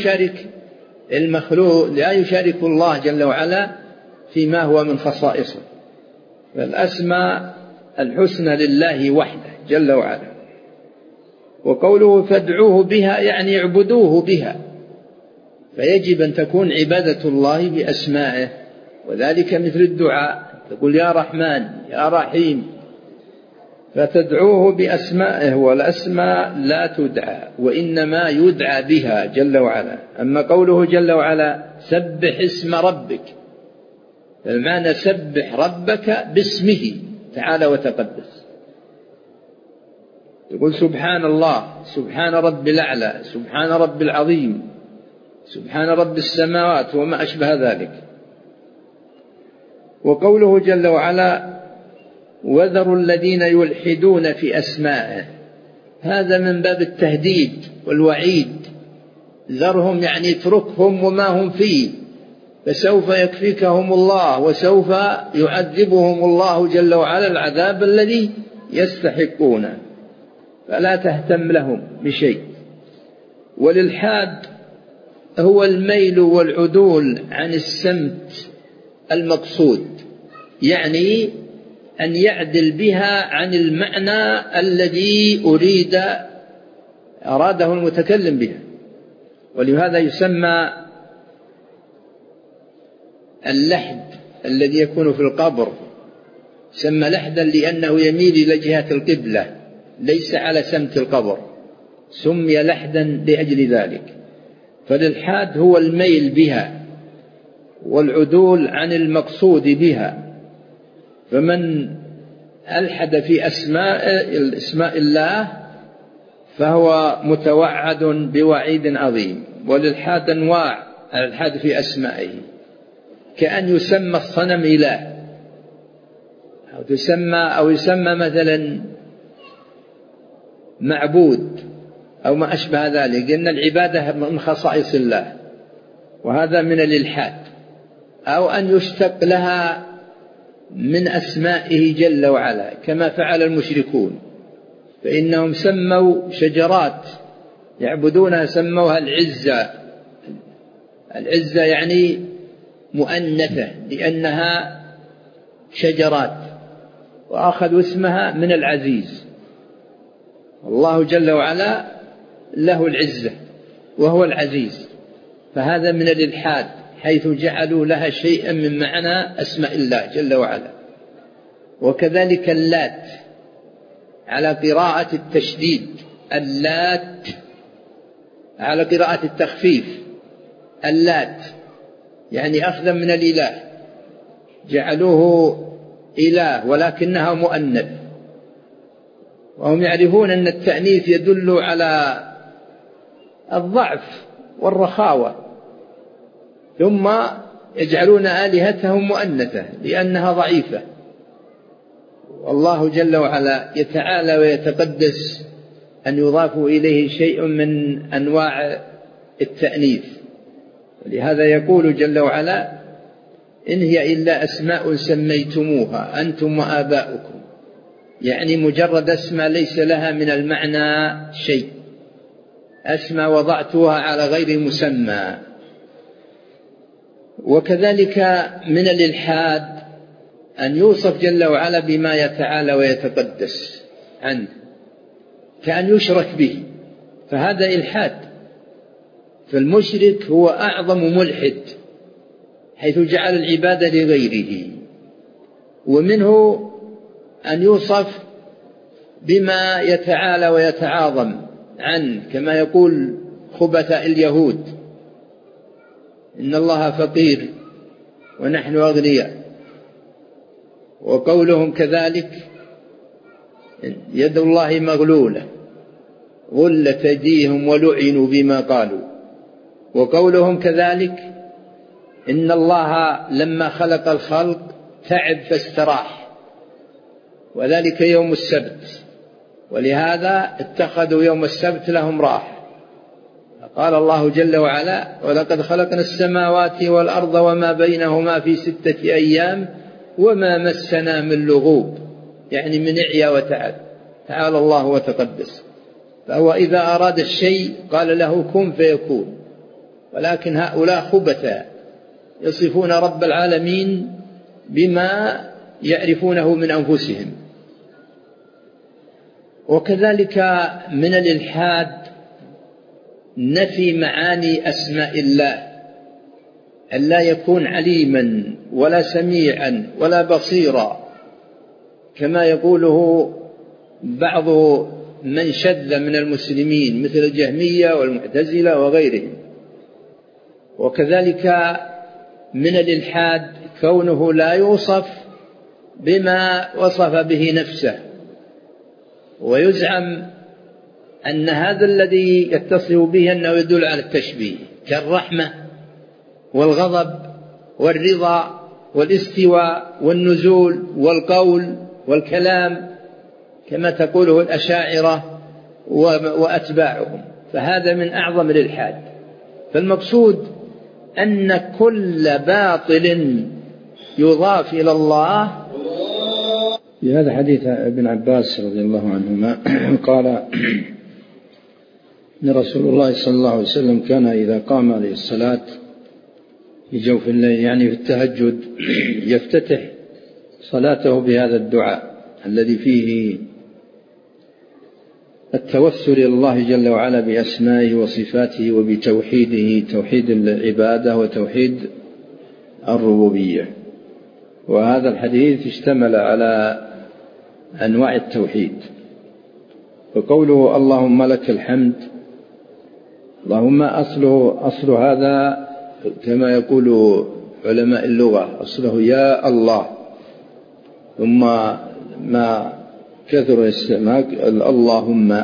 يشارك الله جل وعلا فيما هو من خصائصه. فالأسماء الحسنى لله وحده جل وعلا. وقوله فادعوه بها يعني اعبدوه بها، فيجب أن تكون عبادة الله بأسمائه، وذلك مثل الدعاء، تقول يا رحمن يا رحيم، فتدعوه بأسمائه، والأسماء لا تدعى وإنما يدعى بها جل وعلا. أما قوله جل وعلا سبح اسم ربك، فالمعنى سبح ربك باسمه تعالى وتقدس، يقول سبحان الله، سبحان رب الأعلى، سبحان رب العظيم، سبحان رب السماوات وما أشبه ذلك. وقوله جل وعلا وذروا الذين يلحدون في أسمائه، هذا من باب التهديد والوعيد، ذرهم يعني اتركهم وما هم فيه، فسوف يكفيكهم الله وسوف يعذبهم الله جل وعلا العذاب الذي يستحقونه، فلا تهتم لهم بشيء. والإلحاد هو الميل والعدول عن السمت المقصود، يعني أن يعدل بها عن المعنى الذي أراده المتكلم بها. ولهذا يسمى اللحد الذي يكون في القبر يسمى لحدا، لأنه يميل إلى جهة القبلة ليس على سمت القبر، سمي لحدا لأجل ذلك. فالإلحاد هو الميل بها والعدول عن المقصود بها. فمن ألحد في اسماء الله فهو متوعد بوعيد عظيم. والإلحاد أنواع، الإلحاد في أسمائه كأن يسمى الصنم إله، أو يسمى مثلا معبود أو ما أشبه ذلك، إن العبادة من خصائص الله، وهذا من الإلحاد. أو أن يشتق لها من أسمائه جل وعلا كما فعل المشركون، فإنهم سموا شجرات يعبدونها سموها العزة يعني مؤنثة لأنها شجرات، وأخذوا اسمها من العزيز. الله جل وعلا له العزة وهو العزيز، فهذا من الإلحاد حيث جعلوا لها شيئا من معنى أسماء الله جل وعلا. وكذلك اللات على قراءة التشديد، اللات على قراءة التخفيف، اللات يعني أخذا من الإله، جعلوه إله ولكنها مؤنث، وهم يعرفون أن التأنيث يدل على الضعف والرخاوة، ثم يجعلون آلهتهم مؤنثة لأنها ضعيفة. والله جل وعلا يتعالى ويتقدس أن يضاف إليه شيء من أنواع التأنيث، ولهذا يقول جل وعلا إن هي إلا أسماء سميتموها أنتم وآباؤكم، يعني مجرد اسم ليس لها من المعنى شيء، أسماء وضعتها على غير مسمى. وكذلك من الإلحاد أن يوصف جل وعلا بما يتعالى ويتقدس عنه، كأن يشرك به، فهذا إلحاد. فالمشرك هو أعظم ملحد، حيث جعل العبادة لغيره. ومنه أن يوصف بما يتعالى ويتعاظم عنه، كما يقول خبثاء اليهود: إن الله فقير ونحن أغنياء. وقولهم كذلك: يد الله مغلولة غلت أيديهم ولعنوا بما قالوا. وقولهم كذلك: إن الله لما خلق الخلق تعب فاستراح، وذلك يوم السبت، ولهذا اتخذوا يوم السبت لهم راحة. قال الله جل وعلا: ولقد خلقنا السماوات والأرض وما بينهما في 6 أيام وما مسنا من لغوب، يعني من إعيا وتعب. تعالى الله وتقدس. فهو إذا أراد الشيء قال له كن فيكون. ولكن هؤلاء خبثاء يصفون رب العالمين بما يعرفونه من أنفسهم. وكذلك من الإلحاد نفي معاني أسماء الله، أن لا يكون عليما ولا سميعا ولا بصيرا، كما يقوله بعض من شذ من المسلمين مثل الجهمية والمعتزلة وغيرهم. وكذلك من الإلحاد كونه لا يوصف بما وصف به نفسه، ويزعم أن هذا الذي يتصف به أنه يدل على التشبيه، كالرحمة والغضب والرضا والاستواء والنزول والقول والكلام، كما تقوله الأشاعرة وأتباعهم. فهذا من أعظم الإلحاد. فالمقصود أن كل باطل يضاف إلى الله. في هذا حديث ابن عباس رضي الله عنهما قال إن رسول الله صلى الله عليه وسلم كان إذا قام للصلاة في جوف الليل، يعني في التهجد، يفتتح صلاته بهذا الدعاء الذي فيه التوسل إلى الله جل وعلا بأسمائه وصفاته وبتوحيده، توحيد العبادة وتوحيد الربوبية. وهذا الحديث اشتمل على أنواع التوحيد. وقوله اللهم لك الحمد، اللهم أصل هذا كما يقول علماء اللغة أصله يا الله، ثم ما كثر الاستعمال اللهم،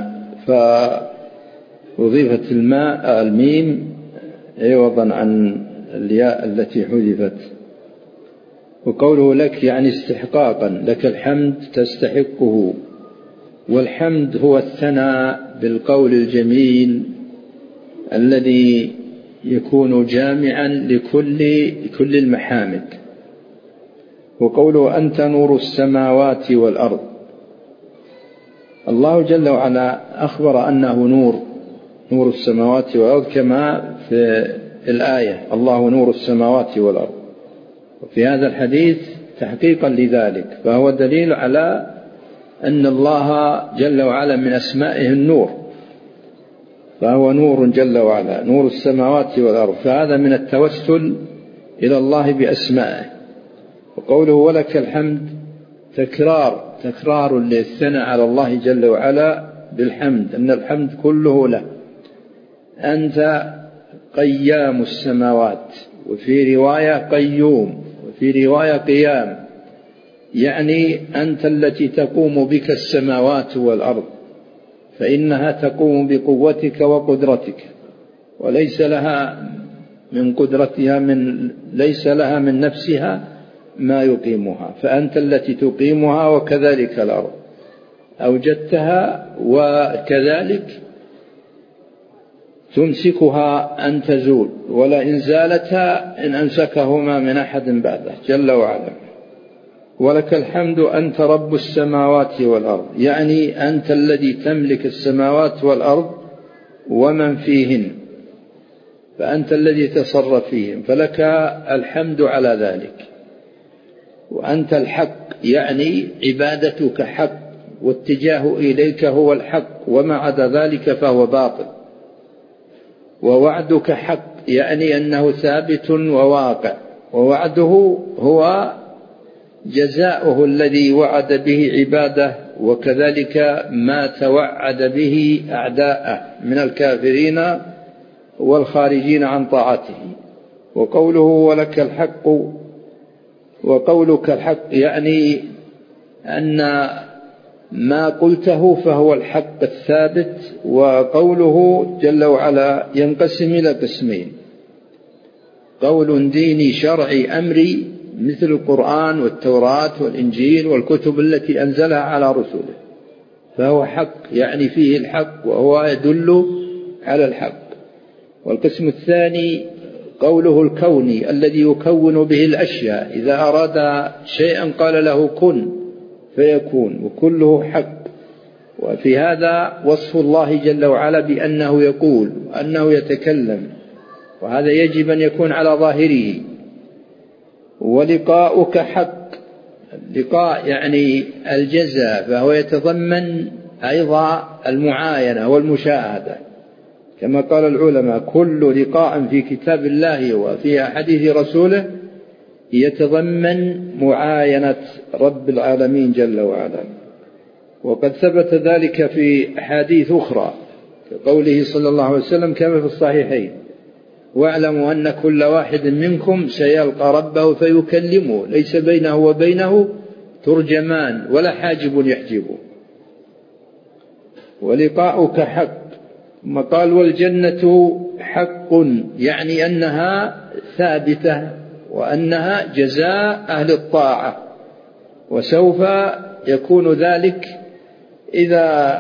فأضيفت الميم عوضا عن الياء التي حذفت. وقوله لك يعني استحقاقا، لك الحمد تستحقه. والحمد هو الثناء بالقول الجميل الذي يكون جامعا لكل المحامد. وقوله أنت نور السماوات والأرض، الله جل وعلا أخبر أنه نور السماوات والأرض، كما في الآية الله نور السماوات والأرض. وفي هذا الحديث تحقيقا لذلك، فهو دليل على أن الله جل وعلا من أسمائه النور، فهو نور جل وعلا نور السماوات والأرض. فهذا من التوسل إلى الله بأسمائه. وقوله ولك الحمد تكرار للثناء على الله جل وعلا بالحمد، أن الحمد كله له. أنت قيام السماوات، وفي رواية قيوم، وفي رواية قيام، يعني أنت التي تقوم بك السماوات والأرض، فإنها تقوم بقوتك وقدرتك، وليس لها من قدرتها ليس لها من نفسها ما يقيمها، فأنت التي تقيمها. وكذلك الأرض أوجدتها وكذلك تمسكها أن تزول، ولئن زالتا إن أمسكهما من أحد بعده جل وعلا. ولك الحمد أنت رب السماوات والأرض، يعني أنت الذي تملك السماوات والأرض ومن فيهن، فأنت الذي تصرف فيهم، فلك الحمد على ذلك. وأنت الحق، يعني عبادتك حق واتجاه إليك هو الحق، وما عدا ذلك فهو باطل. ووعدك حق، يعني أنه ثابت وواقع، ووعده هو جزاؤه الذي وعد به عباده، وكذلك ما توعد به أعداءه من الكافرين والخارجين عن طاعته. وقوله ولك الحق، وقولك الحق يعني أن ما قلته فهو الحق الثابت. وقوله جل وعلا ينقسم إلى قسمين: قول ديني شرعي أمري مثل القرآن والتوراة والإنجيل والكتب التي أنزلها على رسوله، فهو حق يعني فيه الحق وهو يدل على الحق. والقسم الثاني قوله الكوني الذي يكون به الأشياء، إذا أراد شيئا قال له كن فيكون، وكله حق. وفي هذا وصف الله جل وعلا بأنه يقول وأنه يتكلم، وهذا يجب أن يكون على ظاهره. ولقاؤك حق، لقاء يعني الجزاء، فهو يتضمن أيضا المعاينة والمشاهدة، كما قال العلماء: كل لقاء في كتاب الله وفي أحاديث رسوله يتضمن معاينة رب العالمين جل وعلا. وقد ثبت ذلك في أحاديث أخرى كقوله صلى الله عليه وسلم كما في الصحيحين: واعلموا أن كل واحد منكم سيلقى ربه فيكلمه ليس بينه وبينه ترجمان ولا حاجب يحجبه. ولقاؤك حق. ثم قال والجنة حق، يعني أنها ثابتة وأنها جزاء أهل الطاعة، وسوف يكون ذلك إذا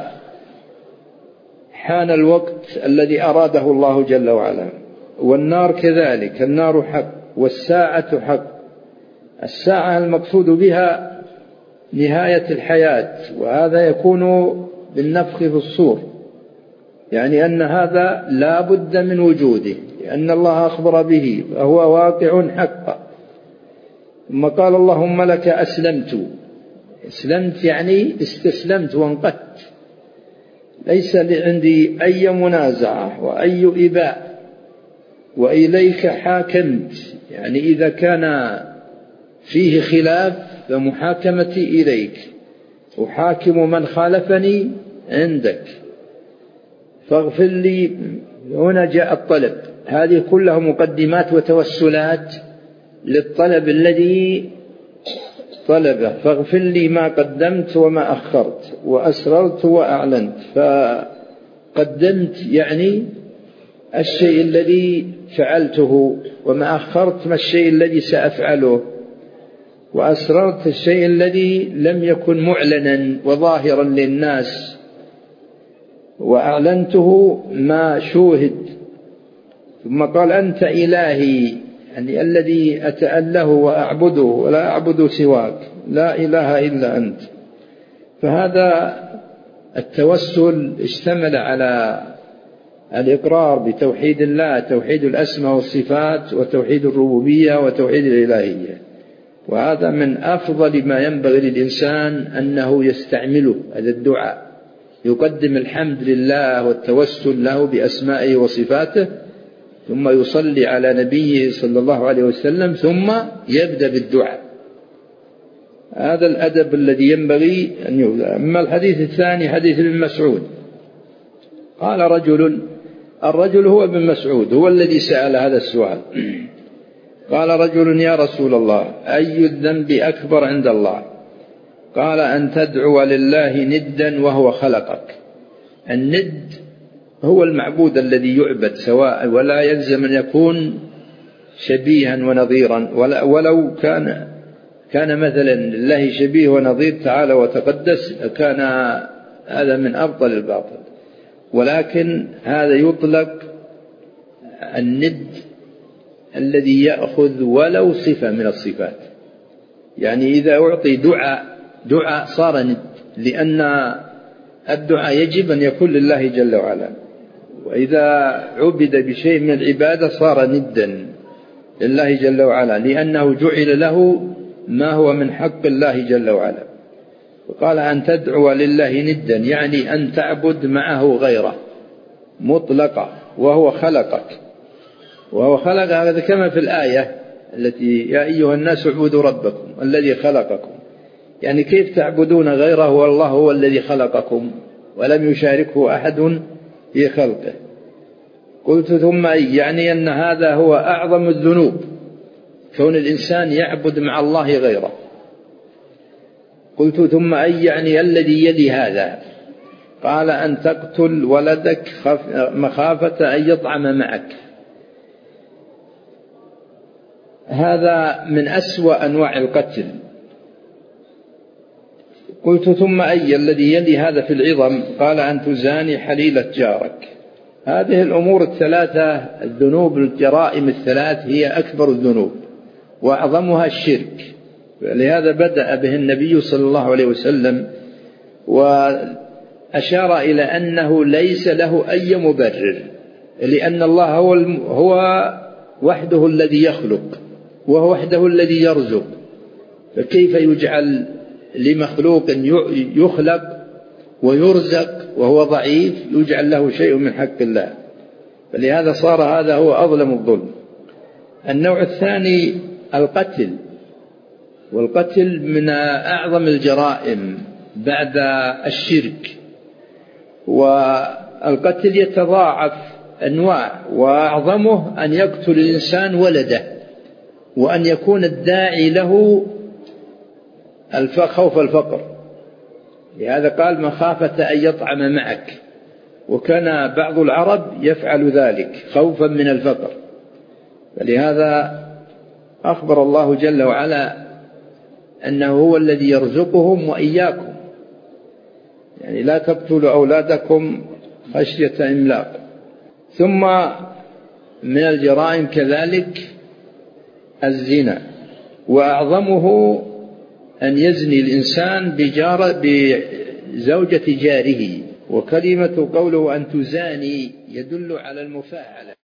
حان الوقت الذي أراده الله جل وعلا. والنار كذلك، النار حق. والساعة حق. الساعة المقصود بها نهاية الحياة، وهذا يكون بالنفخ في الصور، يعني أن هذا لا بد من وجوده لأن الله أخبر به فهو واقع حقا. ثم قال اللهم لك أسلمت. أسلمت يعني استسلمت وانقدت، ليس عندي أي منازعة وأي إباء، وإليك حاكمت، يعني إذا كان فيه خلاف فمحاكمتي إليك، أحاكم من خالفني عندك فاغفر لي. هنا جاء الطلب، هذه كلها مقدمات وتوسلات للطلب الذي طلبه. فاغفر لي ما قدمت وما أخرت وأسررت وأعلنت. فقدمت يعني الشيء الذي فعلته، وما أخرت ما الشيء الذي سأفعله، وأسررت الشيء الذي لم يكن معلنا وظاهرا للناس، وأعلنته ما شوهد. ثم قال أنت إلهي، يعني الذي أتأله وأعبده ولا أعبد سواك، لا إله إلا أنت. فهذا التوسل اشتمل على الإقرار بتوحيد الله، توحيد الأسماء والصفات، وتوحيد الربوبية، وتوحيد الإلهية. وهذا من أفضل ما ينبغي للإنسان أنه يستعمله، هذا الدعاء، يقدم الحمد لله والتوسل له بأسمائه وصفاته، ثم يصلي على نبيه صلى الله عليه وسلم، ثم يبدأ بالدعاء. هذا الأدب الذي ينبغي أن يبدأ. أما الحديث الثاني حديث ابن مسعود، قال الرجل هو ابن مسعود، هو الذي سأل هذا السؤال. قال رجل يا رسول الله أي الذنب أكبر عند الله؟ قال أن تدعو لله ندا وهو خلقك. الند هو المعبود الذي يعبد سواء، ولا يلزم أن يكون شبيها ونظيرا، ولو كان مثلا لله شبيه ونظير تعالى وتقدس كان هذا من أبطل الباطل. ولكن هذا يطلق الند الذي يأخذ ولو صفة من الصفات، يعني إذا أعطي دعاء صار ند، لأن الدعاء يجب أن يكون لله جل وعلا، وإذا عبد بشيء من العبادة صار ندا لله جل وعلا، لأنه جعل له ما هو من حق الله جل وعلا. وقال أن تدعو لله ندا يعني أن تعبد معه غيره مطلقا وهو خلقك هذا كما في الآية التي يا أيها الناس اعبدوا ربكم الذي خلقكم، يعني كيف تعبدون غيره والله هو الذي خلقكم ولم يشاركه أحد في خلقه. قلت ثم يعني أن هذا هو أعظم الذنوب، كون الإنسان يعبد مع الله غيره. قلت ثم يعني الذي يلي هذا؟ قال أن تقتل ولدك مخافة أن يطعم معك. هذا من أسوأ أنواع القتل. قلت ثم أي الذي يلي هذا في العظم؟ قال أن تزاني حليلة جارك. هذه الأمور الثلاثة، الذنوب الجرائم الثلاث هي أكبر الذنوب وأعظمها الشرك، لهذا بدأ به النبي صلى الله عليه وسلم وأشار إلى أنه ليس له أي مبرر، لأن الله هو وحده الذي يخلق وهو وحده الذي يرزق، فكيف يجعل لمخلوق يخلق ويرزق وهو ضعيف يجعل له شيء من حق الله؟ فلهذا صار هذا هو أظلم الظلم. النوع الثاني القتل، والقتل من أعظم الجرائم بعد الشرك. والقتل يتضاعف أنواع، وأعظمه أن يقتل الإنسان ولده، وأن يكون الداعي له خوف الفقر، لهذا قال مخافة أن يطعم معك، وكان بعض العرب يفعل ذلك خوفا من الفقر. فلهذا أخبر الله جل وعلا أنه هو الذي يرزقهم وإياكم، يعني لا تقتلوا أولادكم خشية إملاق. ثم من الجرائم كذلك الزنا، وأعظمه أن يزني الإنسان بزوجة جاره، وكلمة قوله أن تزاني يدل على المفاعلة.